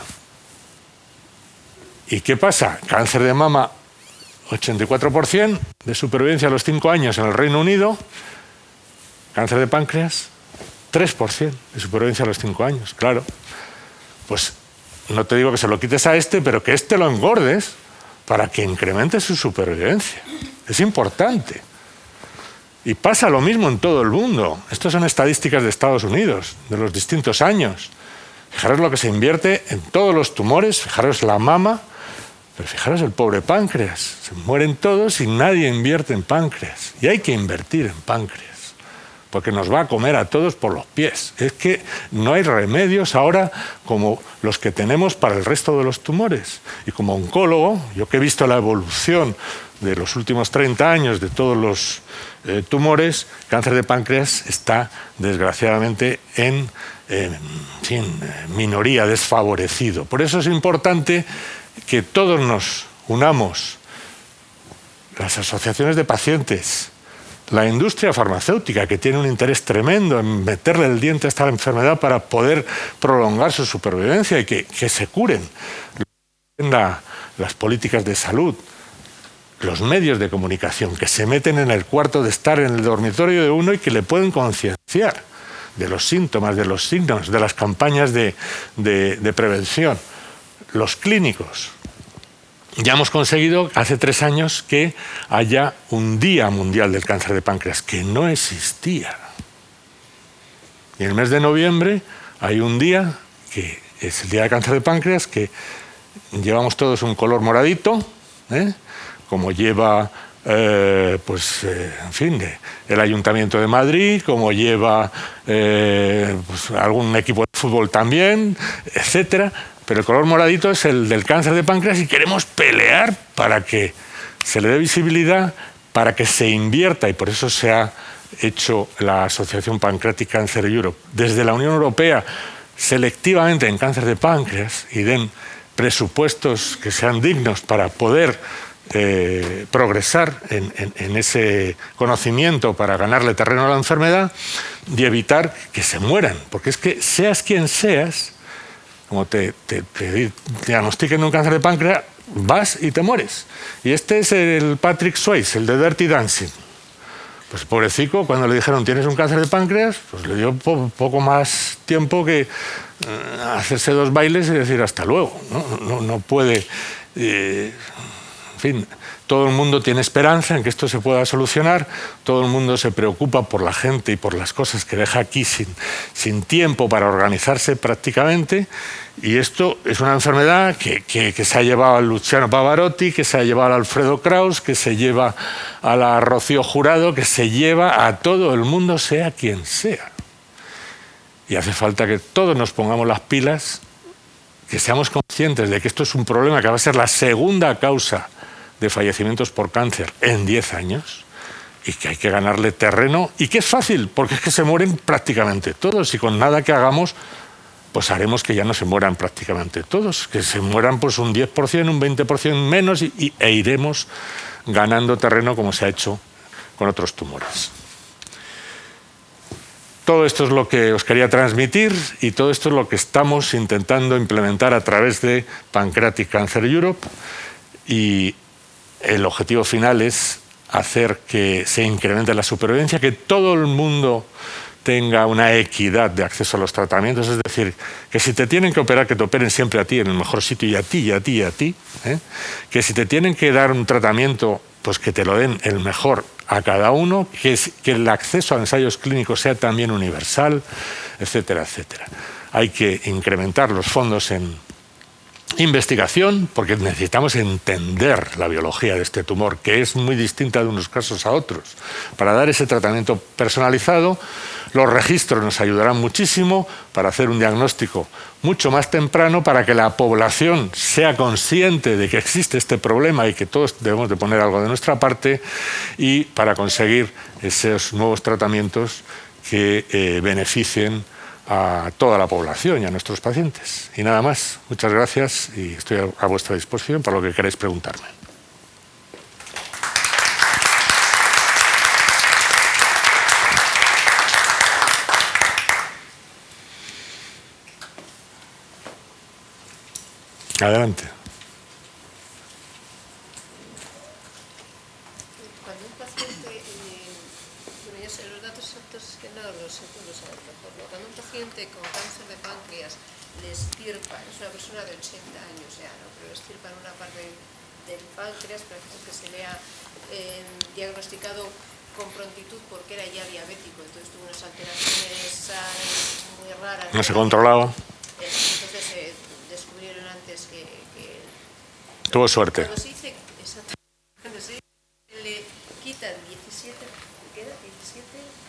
¿Y qué pasa? Cáncer de mama, 84% de supervivencia a los 5 años en el Reino Unido. Cáncer de páncreas, 3% de supervivencia a los 5 años. Claro, pues no te digo que se lo quites a este, pero que este lo engordes para que incremente su supervivencia. Es importante. Y pasa lo mismo en todo el mundo. Estas son estadísticas de Estados Unidos, de los distintos años. Fijaros lo que se invierte en todos los tumores, fijaros la mama, pero fijaros el pobre páncreas. Se mueren todos y nadie invierte en páncreas. Y hay que invertir en páncreas, porque nos va a comer a todos por los pies. Es que no hay remedios ahora como los que tenemos para el resto de los tumores. Y como oncólogo, yo que he visto la evolución de los últimos 30 años de todos los tumores, cáncer de páncreas está desgraciadamente en minoría, desfavorecido. Por eso es importante que todos nos unamos, las asociaciones de pacientes, la industria farmacéutica, que tiene un interés tremendo en meterle el diente a esta enfermedad para poder prolongar su supervivencia y que se curen, las políticas de salud, los medios de comunicación que se meten en el cuarto de estar en el dormitorio de uno y que le pueden concienciar de los síntomas, de los signos, de las campañas de prevención. Los clínicos, ya hemos conseguido hace 3 años que haya un Día Mundial del Cáncer de Páncreas, que no existía. Y en el mes de noviembre hay un día, que es el Día del Cáncer de Páncreas, que llevamos todos un color moradito, como lleva en fin, el Ayuntamiento de Madrid, como lleva pues, algún equipo de fútbol también, etcétera. Pero el color moradito es el del cáncer de páncreas y queremos pelear para que se le dé visibilidad, para que se invierta, y por eso se ha hecho la Asociación Pancreatic Cancer Europe desde la Unión Europea selectivamente en cáncer de páncreas, y den presupuestos que sean dignos para poder progresar en ese conocimiento, para ganarle terreno a la enfermedad y evitar que se mueran. Porque es que seas quien seas, como te diagnostiquen un cáncer de páncreas, vas y te mueres. Y este es el Patrick Swayze, el de Dirty Dancing. Pues pobrecito, cuando le dijeron tienes un cáncer de páncreas, pues le dio poco más tiempo que hacerse 2 bailes y decir hasta luego. No puede... en fin, todo el mundo tiene esperanza en que esto se pueda solucionar, todo el mundo se preocupa por la gente y por las cosas que deja aquí sin tiempo para organizarse prácticamente, y esto es una enfermedad que se ha llevado a Luciano Pavarotti, que se ha llevado a Alfredo Kraus, que se lleva a la Rocío Jurado, que se lleva a todo el mundo, sea quien sea. Y hace falta que todos nos pongamos las pilas, que seamos conscientes de que esto es un problema que va a ser la segunda causa de fallecimientos por cáncer en 10 años, y que hay que ganarle terreno, y que es fácil, porque es que se mueren prácticamente todos, y con nada que hagamos, pues haremos que ya no se mueran prácticamente todos, que se mueran pues un 10%, un 20% menos, e iremos ganando terreno como se ha hecho con otros tumores. Todo esto es lo que os quería transmitir, y todo esto es lo que estamos intentando implementar a través de Pancreatic Cancer Europe, y el objetivo final es hacer que se incremente la supervivencia, que todo el mundo tenga una equidad de acceso a los tratamientos, es decir, que si te tienen que operar, que te operen siempre a ti, en el mejor sitio, y a ti, y a ti, y a ti, que si te tienen que dar un tratamiento, pues que te lo den el mejor a cada uno, que el acceso a ensayos clínicos sea también universal, etcétera, etcétera. Hay que incrementar los fondos en investigación, porque necesitamos entender la biología de este tumor, que es muy distinta de unos casos a otros, para dar ese tratamiento personalizado. Los registros nos ayudarán muchísimo para hacer un diagnóstico mucho más temprano, para que la población sea consciente de que existe este problema y que todos debemos de poner algo de nuestra parte, y para conseguir esos nuevos tratamientos que beneficien a toda la población y a nuestros pacientes. Y nada más, muchas gracias, y estoy a vuestra disposición para lo que queráis preguntarme. Adelante. Cuando un paciente, bueno, ya sé, los datos exactos es que no los sé, cuando un paciente con cáncer de páncreas le extirpan, es una persona de 80 años ya, ¿no? Pero le extirpan una parte del páncreas para que se le ha diagnosticado con prontitud porque era ya diabético, entonces tuvo unas alteraciones muy raras. No se controlaba. Entonces descubrieron antes que tuvo suerte. Cuando se dice exactamente, sí, le quitan 17, ¿queda? 17.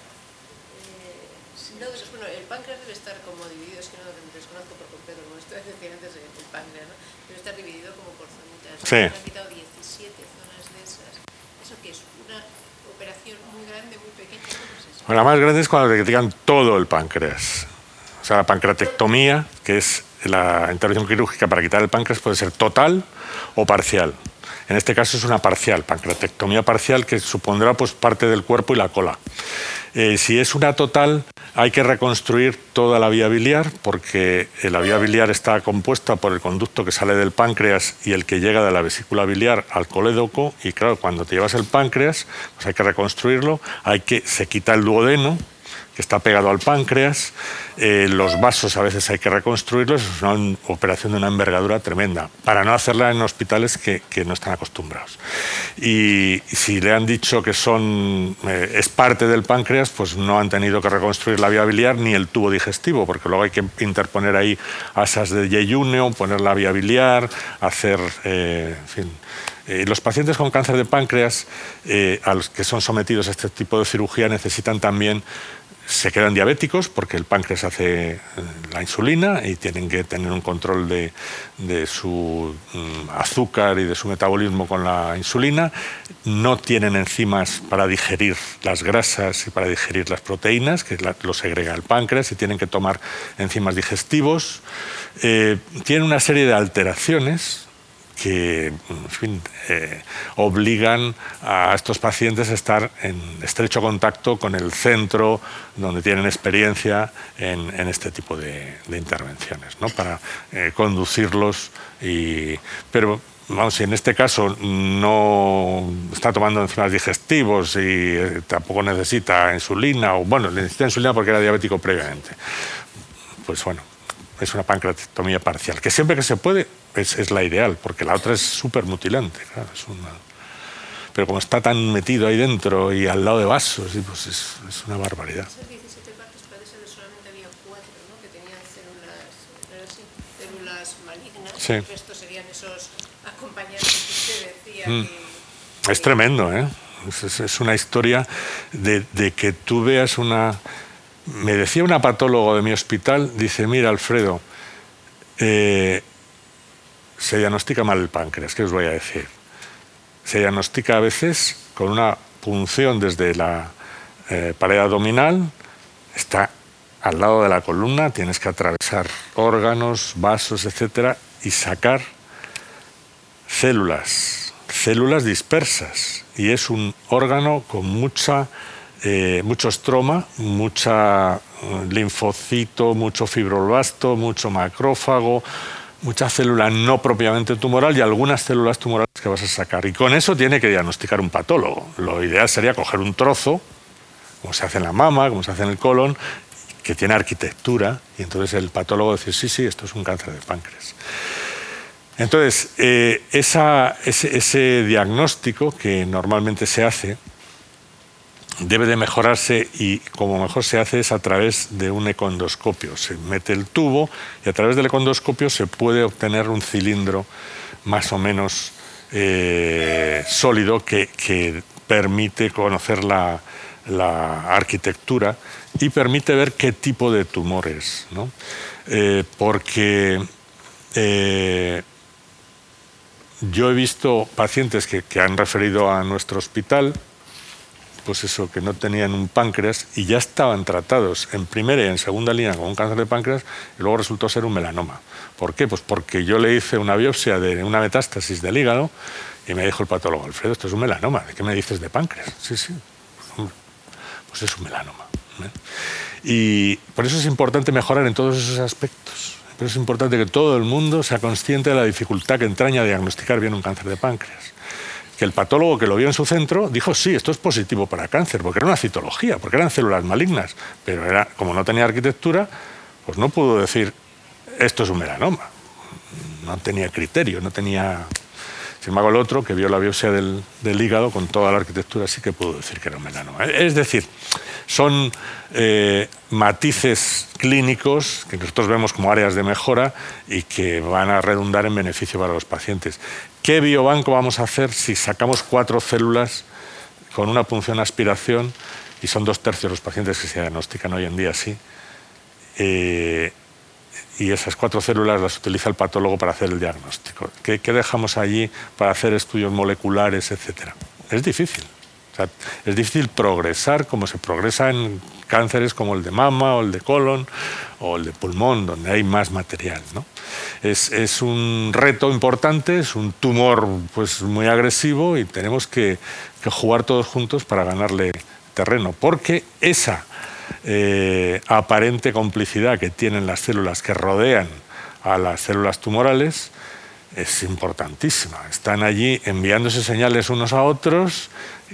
No, bueno, el páncreas debe estar como dividido, es que no lo desconozco por completo, como estoy diciendo antes del páncreas, ¿no? Debe estar dividido como por zonitas. Sí. Le han quitado 17 zonas de esas. ¿Eso qué es? ¿Una operación muy grande, muy pequeña? ¿Cómo es eso? Bueno, la más grande es cuando te quitan todo el páncreas. O sea, la pancreatectomía, que es la intervención quirúrgica para quitar el páncreas, puede ser total o parcial. En este caso es una parcial, pancreatectomía parcial, que supondrá pues parte del cuerpo y la cola. Si es una total, hay que reconstruir toda la vía biliar, porque la vía biliar está compuesta por el conducto que sale del páncreas y el que llega de la vesícula biliar al colédoco, y claro, cuando te llevas el páncreas, pues hay que reconstruirlo, se quita el duodeno, que está pegado al páncreas. Los vasos a veces hay que reconstruirlos, es una operación de una envergadura tremenda, para no hacerla en hospitales que no están acostumbrados. Y si le han dicho que es parte del páncreas, pues no han tenido que reconstruir la vía biliar ni el tubo digestivo, porque luego hay que interponer ahí asas de yeyuneo, poner la vía biliar, hacer, en fin. Los pacientes con cáncer de páncreas, a los que son sometidos a este tipo de cirugía, necesitan también, se quedan diabéticos porque el páncreas hace la insulina y tienen que tener un control de su azúcar y de su metabolismo con la insulina. No tienen enzimas para digerir las grasas y para digerir las proteínas, que lo segrega el páncreas, y tienen que tomar enzimas digestivos. Tienen una serie de alteraciones que, en fin, obligan a estos pacientes a estar en estrecho contacto con el centro donde tienen experiencia en este tipo de intervenciones, ¿no? Para conducirlos. Pero vamos, si en este caso no está tomando enzimas digestivos y tampoco necesita insulina, o bueno, necesita insulina porque era diabético previamente, pues bueno, es una pancreatectomía parcial, que siempre que se puede es la ideal, porque la otra es súper mutilante, claro, pero como está tan metido ahí dentro y al lado de vasos, pues es una barbaridad. Esas 17 partes parece que solamente había 4, ¿no?, que tenían células malignas, sí. El resto serían esos acompañantes que usted decía. Es tremendo, ¿eh? Es una historia de que tú veas una... Me decía una patóloga de mi hospital, dice, mira, Alfredo, se diagnostica mal el páncreas, ¿qué os voy a decir? Se diagnostica a veces con una punción desde la pared abdominal, está al lado de la columna, tienes que atravesar órganos, vasos, etcétera, y sacar células dispersas. Y es un órgano con mucho estroma, mucha linfocito, mucho fibroblasto, mucho macrófago, mucha célula no propiamente tumoral y algunas células tumorales que vas a sacar. Y con eso tiene que diagnosticar un patólogo. Lo ideal sería coger un trozo, como se hace en la mama, como se hace en el colon, que tiene arquitectura, y entonces el patólogo dice, sí, esto es un cáncer de páncreas. Entonces, ese diagnóstico que normalmente se hace debe de mejorarse, y como mejor se hace es a través de un econdoscopio. Se mete el tubo y a través del econdoscopio se puede obtener un cilindro más o menos sólido que permite conocer la arquitectura y permite ver qué tipo de tumor es, ¿no? Porque yo he visto pacientes que han referido a nuestro hospital, pues eso, que no tenían un páncreas y ya estaban tratados en primera y en segunda línea con un cáncer de páncreas y luego resultó ser un melanoma. ¿Por qué? Pues porque yo le hice una biopsia de una metástasis del hígado y me dijo el patólogo, Alfredo, esto es un melanoma, ¿de qué me dices de páncreas? Sí, pues es un melanoma, ¿eh? Y por eso es importante mejorar en todos esos aspectos. Pero es importante que todo el mundo sea consciente de la dificultad que entraña diagnosticar bien un cáncer de páncreas. Que el patólogo que lo vio en su centro dijo, sí, esto es positivo para cáncer, porque era una citología, porque eran células malignas, pero como no tenía arquitectura, pues no pudo decir, esto es un melanoma. No tenía criterio, no tenía... Sin embargo, el otro, que vio la biopsia del hígado con toda la arquitectura, sí que pudo decir que era un melanoma. Es decir, son matices clínicos que nosotros vemos como áreas de mejora y que van a redundar en beneficio para los pacientes. ¿Qué biobanco vamos a hacer si sacamos 4 células con una punción aspiración, y son 2/3 los pacientes que se diagnostican hoy en día así, y esas 4 células las utiliza el patólogo para hacer el diagnóstico? ¿Qué dejamos allí para hacer estudios moleculares, etcétera? Es difícil. O sea, es difícil progresar como se progresa en cánceres como el de mama o el de colon o el de pulmón, donde hay más material, ¿no? Es un reto importante, es un tumor pues muy agresivo y tenemos que jugar todos juntos para ganarle terreno, porque esa aparente complicidad que tienen las células que rodean a las células tumorales es importantísima. Están allí enviándose señales unos a otros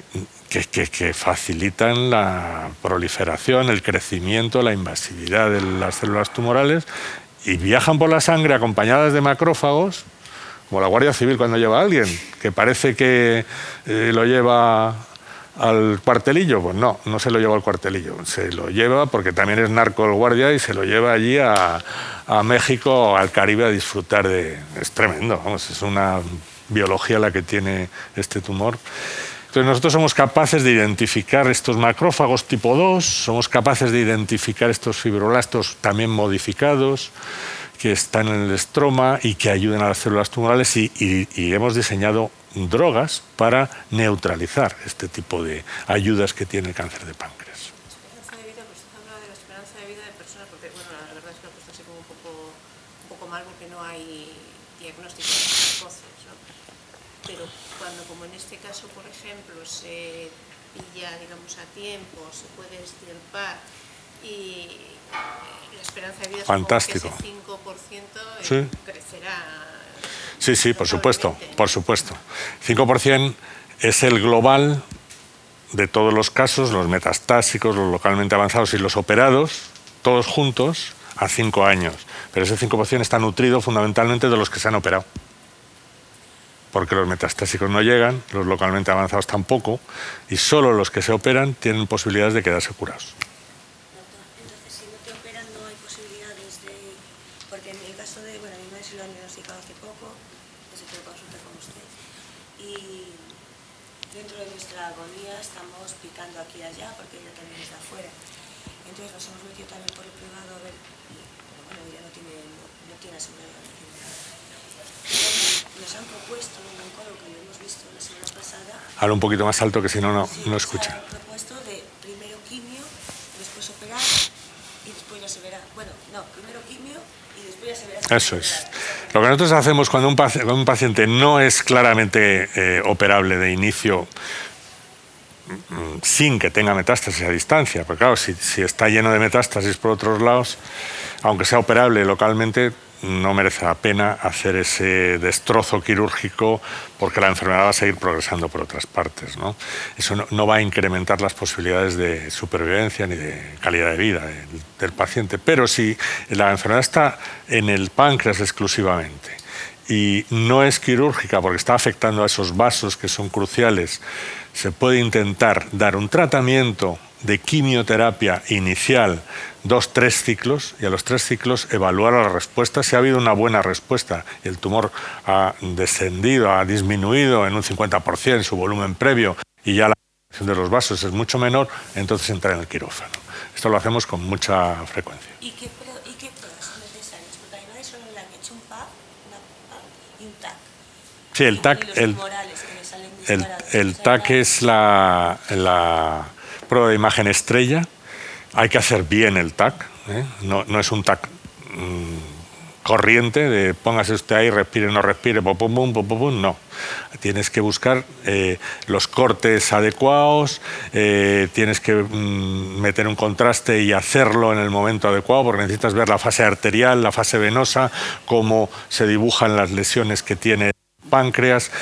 que facilitan la proliferación, el crecimiento, la invasividad de las células tumorales y viajan por la sangre acompañadas de macrófagos, como la Guardia Civil cuando lleva a alguien, que parece que lo lleva al cuartelillo. Pues no, no se lo lleva al cuartelillo, se lo lleva porque también es narco el guardia y se lo lleva allí a México, al Caribe, a disfrutar de... Es tremendo, vamos, es una biología la que tiene este tumor. Entonces nosotros somos capaces de identificar estos macrófagos tipo 2, somos capaces de identificar estos fibroblastos también modificados que están en el estroma y que ayudan a las células tumorales y hemos diseñado drogas para neutralizar este tipo de ayudas que tiene el cáncer de páncreas. Esperanza de vida, pues usted habla de la esperanza de vida de personas, porque bueno, la verdad es que lo he puesto así como un poco mal porque no hay diagnósticos precoces, ¿no? Pero cuando, como en este caso, por ejemplo, se pilla, digamos, a tiempo, se puede extirpar y la esperanza de vida, fantástico, que ese 5% sí, crecerá. Sí, sí, por supuesto, por supuesto. 5% es el global de todos los casos, los metastásicos, los localmente avanzados y los operados, todos juntos, a 5 años. Pero ese 5% está nutrido fundamentalmente de los que se han operado. Porque los metastásicos no llegan, los localmente avanzados tampoco, y solo los que se operan tienen posibilidades de quedarse curados. Entonces, si no te operan, no hay posibilidades de... Porque en el caso de... Bueno, a mi madre se lo han diagnosticado hace poco, desde que lo consulté con usted, y dentro de nuestra agonía estamos picando aquí y allá, porque ella también está afuera. Entonces nos hemos metido también por el privado a ver... Pero bueno, ella no tiene asegurado. Nos han propuesto un oncólogo que lo hemos visto la semana pasada. Habla un poquito más alto que si no, no escucha. Nos han propuesto de primero quimio, después operar y después ya se verá. Bueno, no, primero quimio y después ya se verá. Eso es. Lo que nosotros hacemos cuando un paciente no es claramente operable de inicio, sin que tenga metástasis a distancia, porque claro, si está lleno de metástasis por otros lados, aunque sea operable localmente, no merece la pena hacer ese destrozo quirúrgico porque la enfermedad va a seguir progresando por otras partes, ¿no? Eso no va a incrementar las posibilidades de supervivencia ni de calidad de vida del paciente. Pero si la enfermedad está en el páncreas exclusivamente y no es quirúrgica porque está afectando a esos vasos que son cruciales, se puede intentar dar un tratamiento de quimioterapia inicial 2-3 ciclos y a los 3 ciclos evaluar la respuesta. Si ha habido una buena respuesta y el tumor ha descendido, ha disminuido en un 50% su volumen previo y ya la afectación de los vasos es mucho menor, entonces entrar en el quirófano. Esto lo hacemos con mucha frecuencia. ¿Y qué pruebas son necesarias? Porque a mi madre solo le han hecho un PAP, una PAP y un TAC. Sí, el TAC, Y los tumorales que le salen disparados. el TAC es la prueba de imagen estrella. Hay que hacer bien el TAC, ¿eh? No es un TAC corriente de póngase usted ahí, respire, no respire, pum, pum, pum, pum, pum, no. Tienes que buscar los cortes adecuados, tienes que meter un contraste y hacerlo en el momento adecuado, porque necesitas ver la fase arterial, la fase venosa, cómo se dibujan las lesiones que tiene páncreas,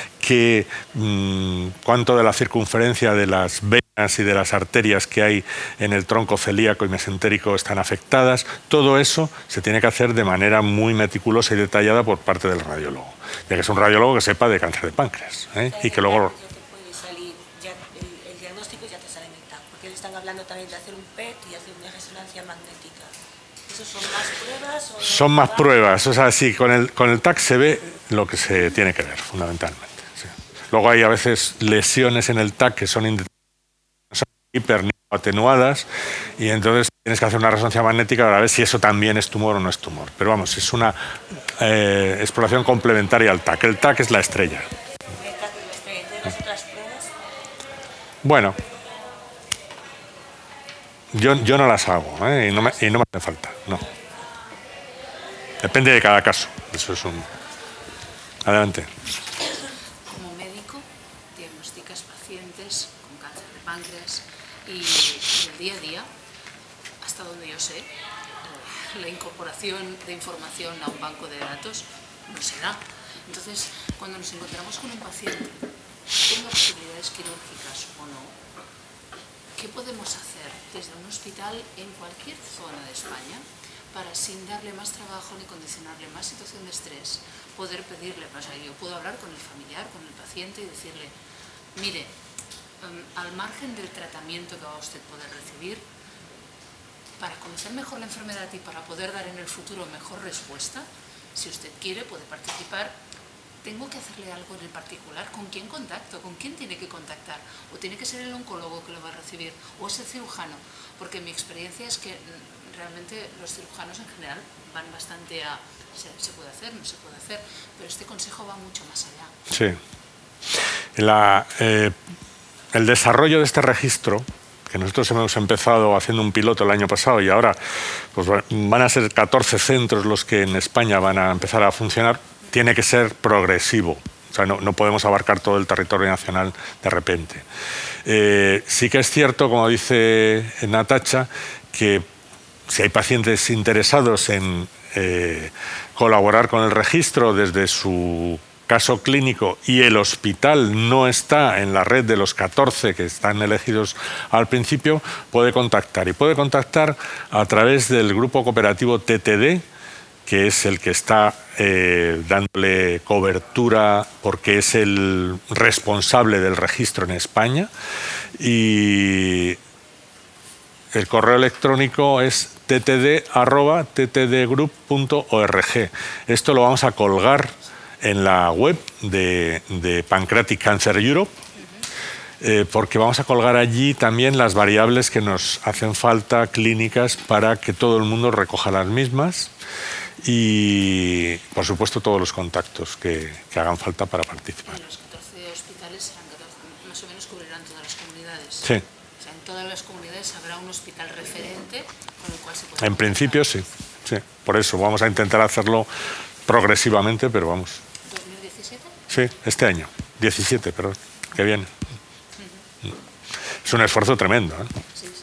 cuánto de la circunferencia de las venas y de las arterias que hay en el tronco celíaco y mesentérico están afectadas. Todo eso se tiene que hacer de manera muy meticulosa y detallada por parte del radiólogo, ya que es un radiólogo que sepa de cáncer de páncreas, ¿eh? Y que luego... Ya te puede salir, el diagnóstico ya te sale en el TAC, porque le están hablando también de hacer un PET y hacer una resonancia magnética. ¿Esos son más pruebas? Son más pruebas, o sea, sí, con el TAC se ve lo que se tiene que ver, fundamentalmente. Sí. Luego hay a veces lesiones en el TAC que son hiper atenuadas y entonces tienes que hacer una resonancia magnética para ver si eso también es tumor o no es tumor. Pero vamos, es una exploración complementaria al TAC. El TAC es la estrella. ¿El TAC es la estrella? ¿De las otras pruebas? Bueno, yo no las hago, ¿eh? y no me hace falta, no. Depende de cada caso. Eso es un... Adelante. Como médico, diagnosticas pacientes con cáncer de páncreas y el día a día, hasta donde yo sé, la incorporación de información a un banco de datos no se da. Entonces, cuando nos encontramos con un paciente tenga posibilidades quirúrgicas o no, ¿qué podemos hacer desde un hospital en cualquier zona de España para, sin darle más trabajo ni condicionarle más situación de estrés, poder pedirle? O sea, yo puedo hablar con el familiar, con el paciente y decirle, mire, al margen del tratamiento que va a usted poder recibir, para conocer mejor la enfermedad y para poder dar en el futuro mejor respuesta, si usted quiere puede participar. ¿Tengo que hacerle algo en el particular? ¿Con quién contacto? ¿Con quién tiene que contactar? ¿O tiene que ser el oncólogo que lo va a recibir? ¿O es el cirujano? Porque mi experiencia es que realmente los cirujanos en general van bastante a... Se puede hacer, no se puede hacer, pero este consejo va mucho más allá. Sí. El desarrollo de este registro, que nosotros hemos empezado haciendo un piloto el año pasado y ahora pues van a ser 14 centros los que en España van a empezar a funcionar, tiene que ser progresivo. O sea, no podemos abarcar todo el territorio nacional de repente. Sí que es cierto, como dice Natacha, que si hay pacientes interesados en colaborar con el registro desde su caso clínico y el hospital no está en la red de los 14 que están elegidos al principio, puede contactar. Y puede contactar a través del grupo cooperativo TTD, que es el que está dándole cobertura porque es el responsable del registro en España. Y el correo electrónico es ttd@ttdgroup.org. Esto lo vamos a colgar en la web de Pancreatic Cancer Europe, porque vamos a colgar allí también las variables que nos hacen falta clínicas para que todo el mundo recoja las mismas y, por supuesto, todos los contactos que hagan falta para participar. Y los 14 hospitales serán 14, más o menos cubrirán todas las comunidades. Sí. O sea, en todas las comunidades habrá un hospital referente con el cual se puede... En principio sí, sí. Por eso vamos a intentar hacerlo progresivamente, pero vamos. ¿2017? Sí, este año. 17, perdón, que viene. Es un esfuerzo tremendo, ¿eh? Sí, sí.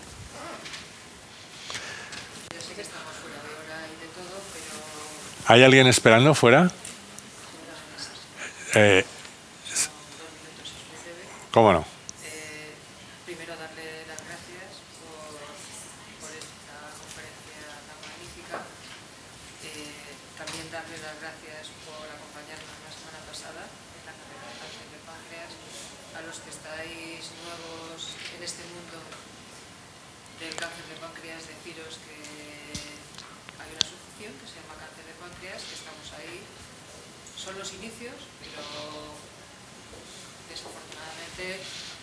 Yo sé que estamos fuera de hora y de todo, pero ¿Hay alguien esperando fuera? 2 minutos si os procede. ¿Cómo no? Primero darle las gracias por esta conferencia tan magnífica. También darle las gracias por acompañarnos la semana pasada en la carrera de cáncer de páncreas. A los que estáis nuevos en este mundo del cáncer de páncreas, deciros que hay una asociación que se llama Cáncer de Páncreas, que estamos ahí. Son los inicios, pero desafortunadamente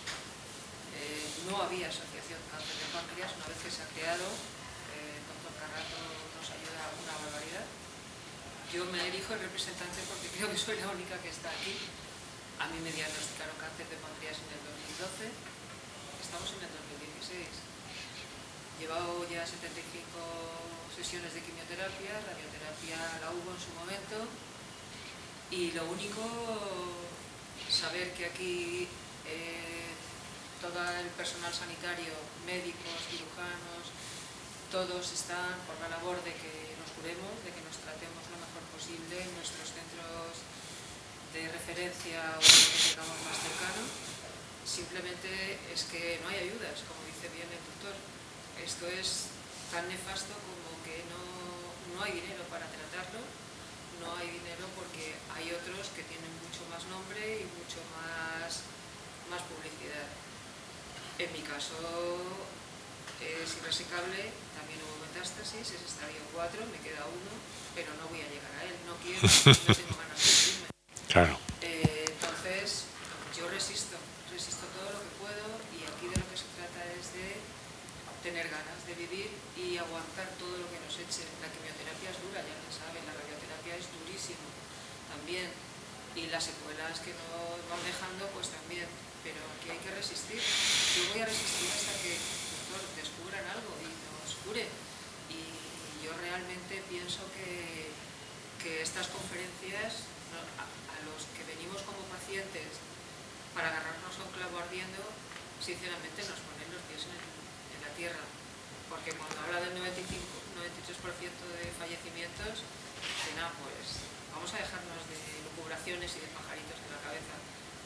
no había asociación cáncer de páncreas. Una vez que se ha creado, el doctor Carrato nos ayuda una barbaridad. Yo me erijo el representante porque creo que soy la única que está aquí. A mí me diagnosticaron cáncer de páncreas en el 2012, estamos en el 2016. He llevado ya 75 sesiones de quimioterapia, radioterapia la hubo en su momento, y lo único, saber que aquí todo el personal sanitario, médicos, cirujanos, todos están por la labor de que nos curemos, de que nos tratemos lo mejor posible en nuestros centros de referencia o lo que tengamos más cercano. Simplemente es que no hay ayudas, como dice bien el doctor. Esto es tan nefasto como que no hay dinero para tratarlo, no hay dinero porque hay otros que tienen mucho más nombre y mucho más publicidad. En mi caso es irresecable, también hubo metástasis, es estadio 4, me queda 1, pero no voy a llegar a él, no quiero, no tengo ganas de irme. Claro. Entonces, yo resisto todo lo que puedo, y aquí de lo que se trata es de tener ganas de vivir y aguantar todo lo que nos eche. La quimioterapia es dura, ya lo saben, la radioterapia es durísimo también, y las secuelas que nos van dejando pues también, pero aquí hay que resistir. Yo voy a resistir hasta que, doctor, descubran algo y nos cure, y yo realmente pienso que estas conferencias, a los que venimos como pacientes para agarrarnos a un clavo ardiendo, sinceramente nos ponen los pies en la tierra, porque cuando habla del 93% de fallecimientos, pues vamos a dejarnos de lucubraciones y de pajaritos de la cabeza.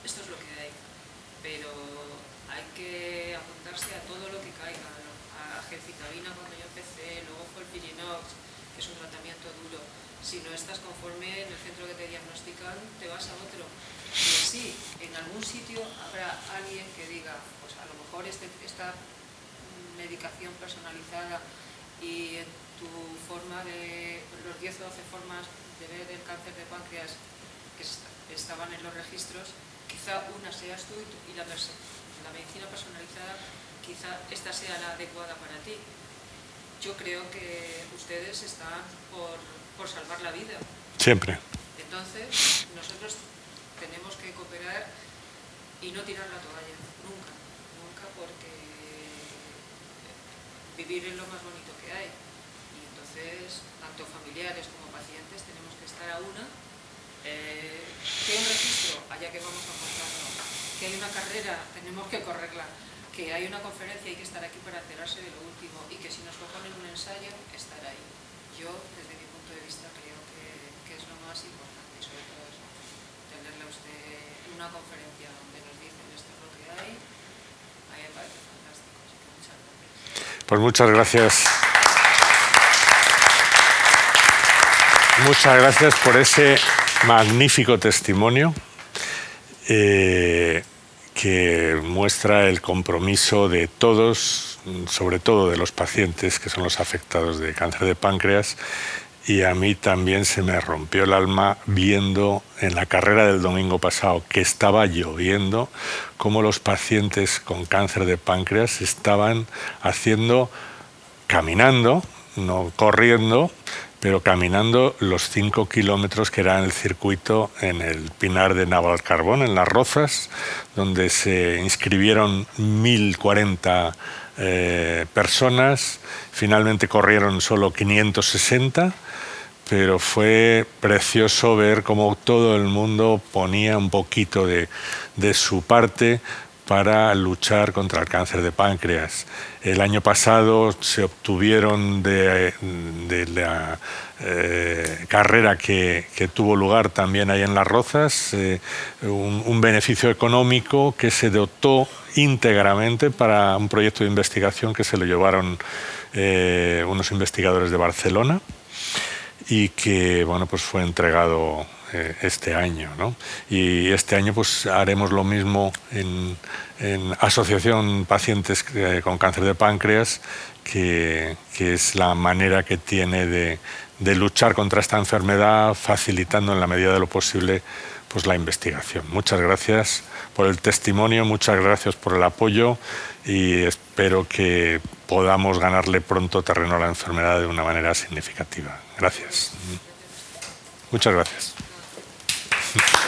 esto es lo que hay, pero hay que apuntarse a todo lo que caiga, ¿no? A gencitabina cuando yo empecé, luego fue el Pirinox, que es un tratamiento duro. Si no estás conforme en el centro que te diagnostican, te vas a otro. Y sí, en algún sitio habrá alguien que diga, pues a lo mejor esta medicación personalizada y en tu forma de, los 10 o 12 formas de ver el cáncer de páncreas que estaban en los registros, quizá una seas tú y la medicina personalizada, quizá esta sea la adecuada para ti. Yo creo que ustedes están por salvar la vida. Siempre. Entonces, nosotros tenemos que cooperar y no tirar la toalla, nunca, nunca, porque vivir es lo más bonito que hay. Y entonces, tanto familiares como pacientes, tenemos que estar a una. Que hay un registro, allá que vamos a contarlo. Que hay una carrera, tenemos que correrla. Que hay una conferencia, hay que estar aquí para enterarse de lo último. Y que si nos proponen un ensayo, estar ahí. Yo, desde mi punto de vista, creo que es lo más importante. Y sobre todo eso, tenerle a usted una conferencia donde nos dicen esto es lo que hay, a mí me parece fantástico. Así que muchas gracias. Pues muchas gracias. Muchas gracias por ese magnífico testimonio que muestra el compromiso de todos, sobre todo de los pacientes que son los afectados de cáncer de páncreas. Y a mí también se me rompió el alma viendo en la carrera del domingo pasado que estaba lloviendo, cómo los pacientes con cáncer de páncreas estaban caminando, no corriendo, pero caminando los 5 kilómetros que era el circuito en el Pinar de Navalcarbón, en Las Rozas, donde se inscribieron 1040 personas. Finalmente corrieron solo 560, pero fue precioso ver cómo todo el mundo ponía un poquito de su parte para luchar contra el cáncer de páncreas. El año pasado se obtuvieron de la carrera que tuvo lugar también ahí en Las Rozas un beneficio económico que se dotó íntegramente para un proyecto de investigación que se lo llevaron unos investigadores de Barcelona y que bueno, pues fue entregado este año, ¿no? Y este año pues haremos lo mismo en Asociación Pacientes con Cáncer de Páncreas, que es la manera que tiene de luchar contra esta enfermedad, facilitando en la medida de lo posible pues la investigación. Muchas gracias por el testimonio, muchas gracias por el apoyo y espero que podamos ganarle pronto terreno a la enfermedad de una manera significativa. Gracias. Muchas gracias.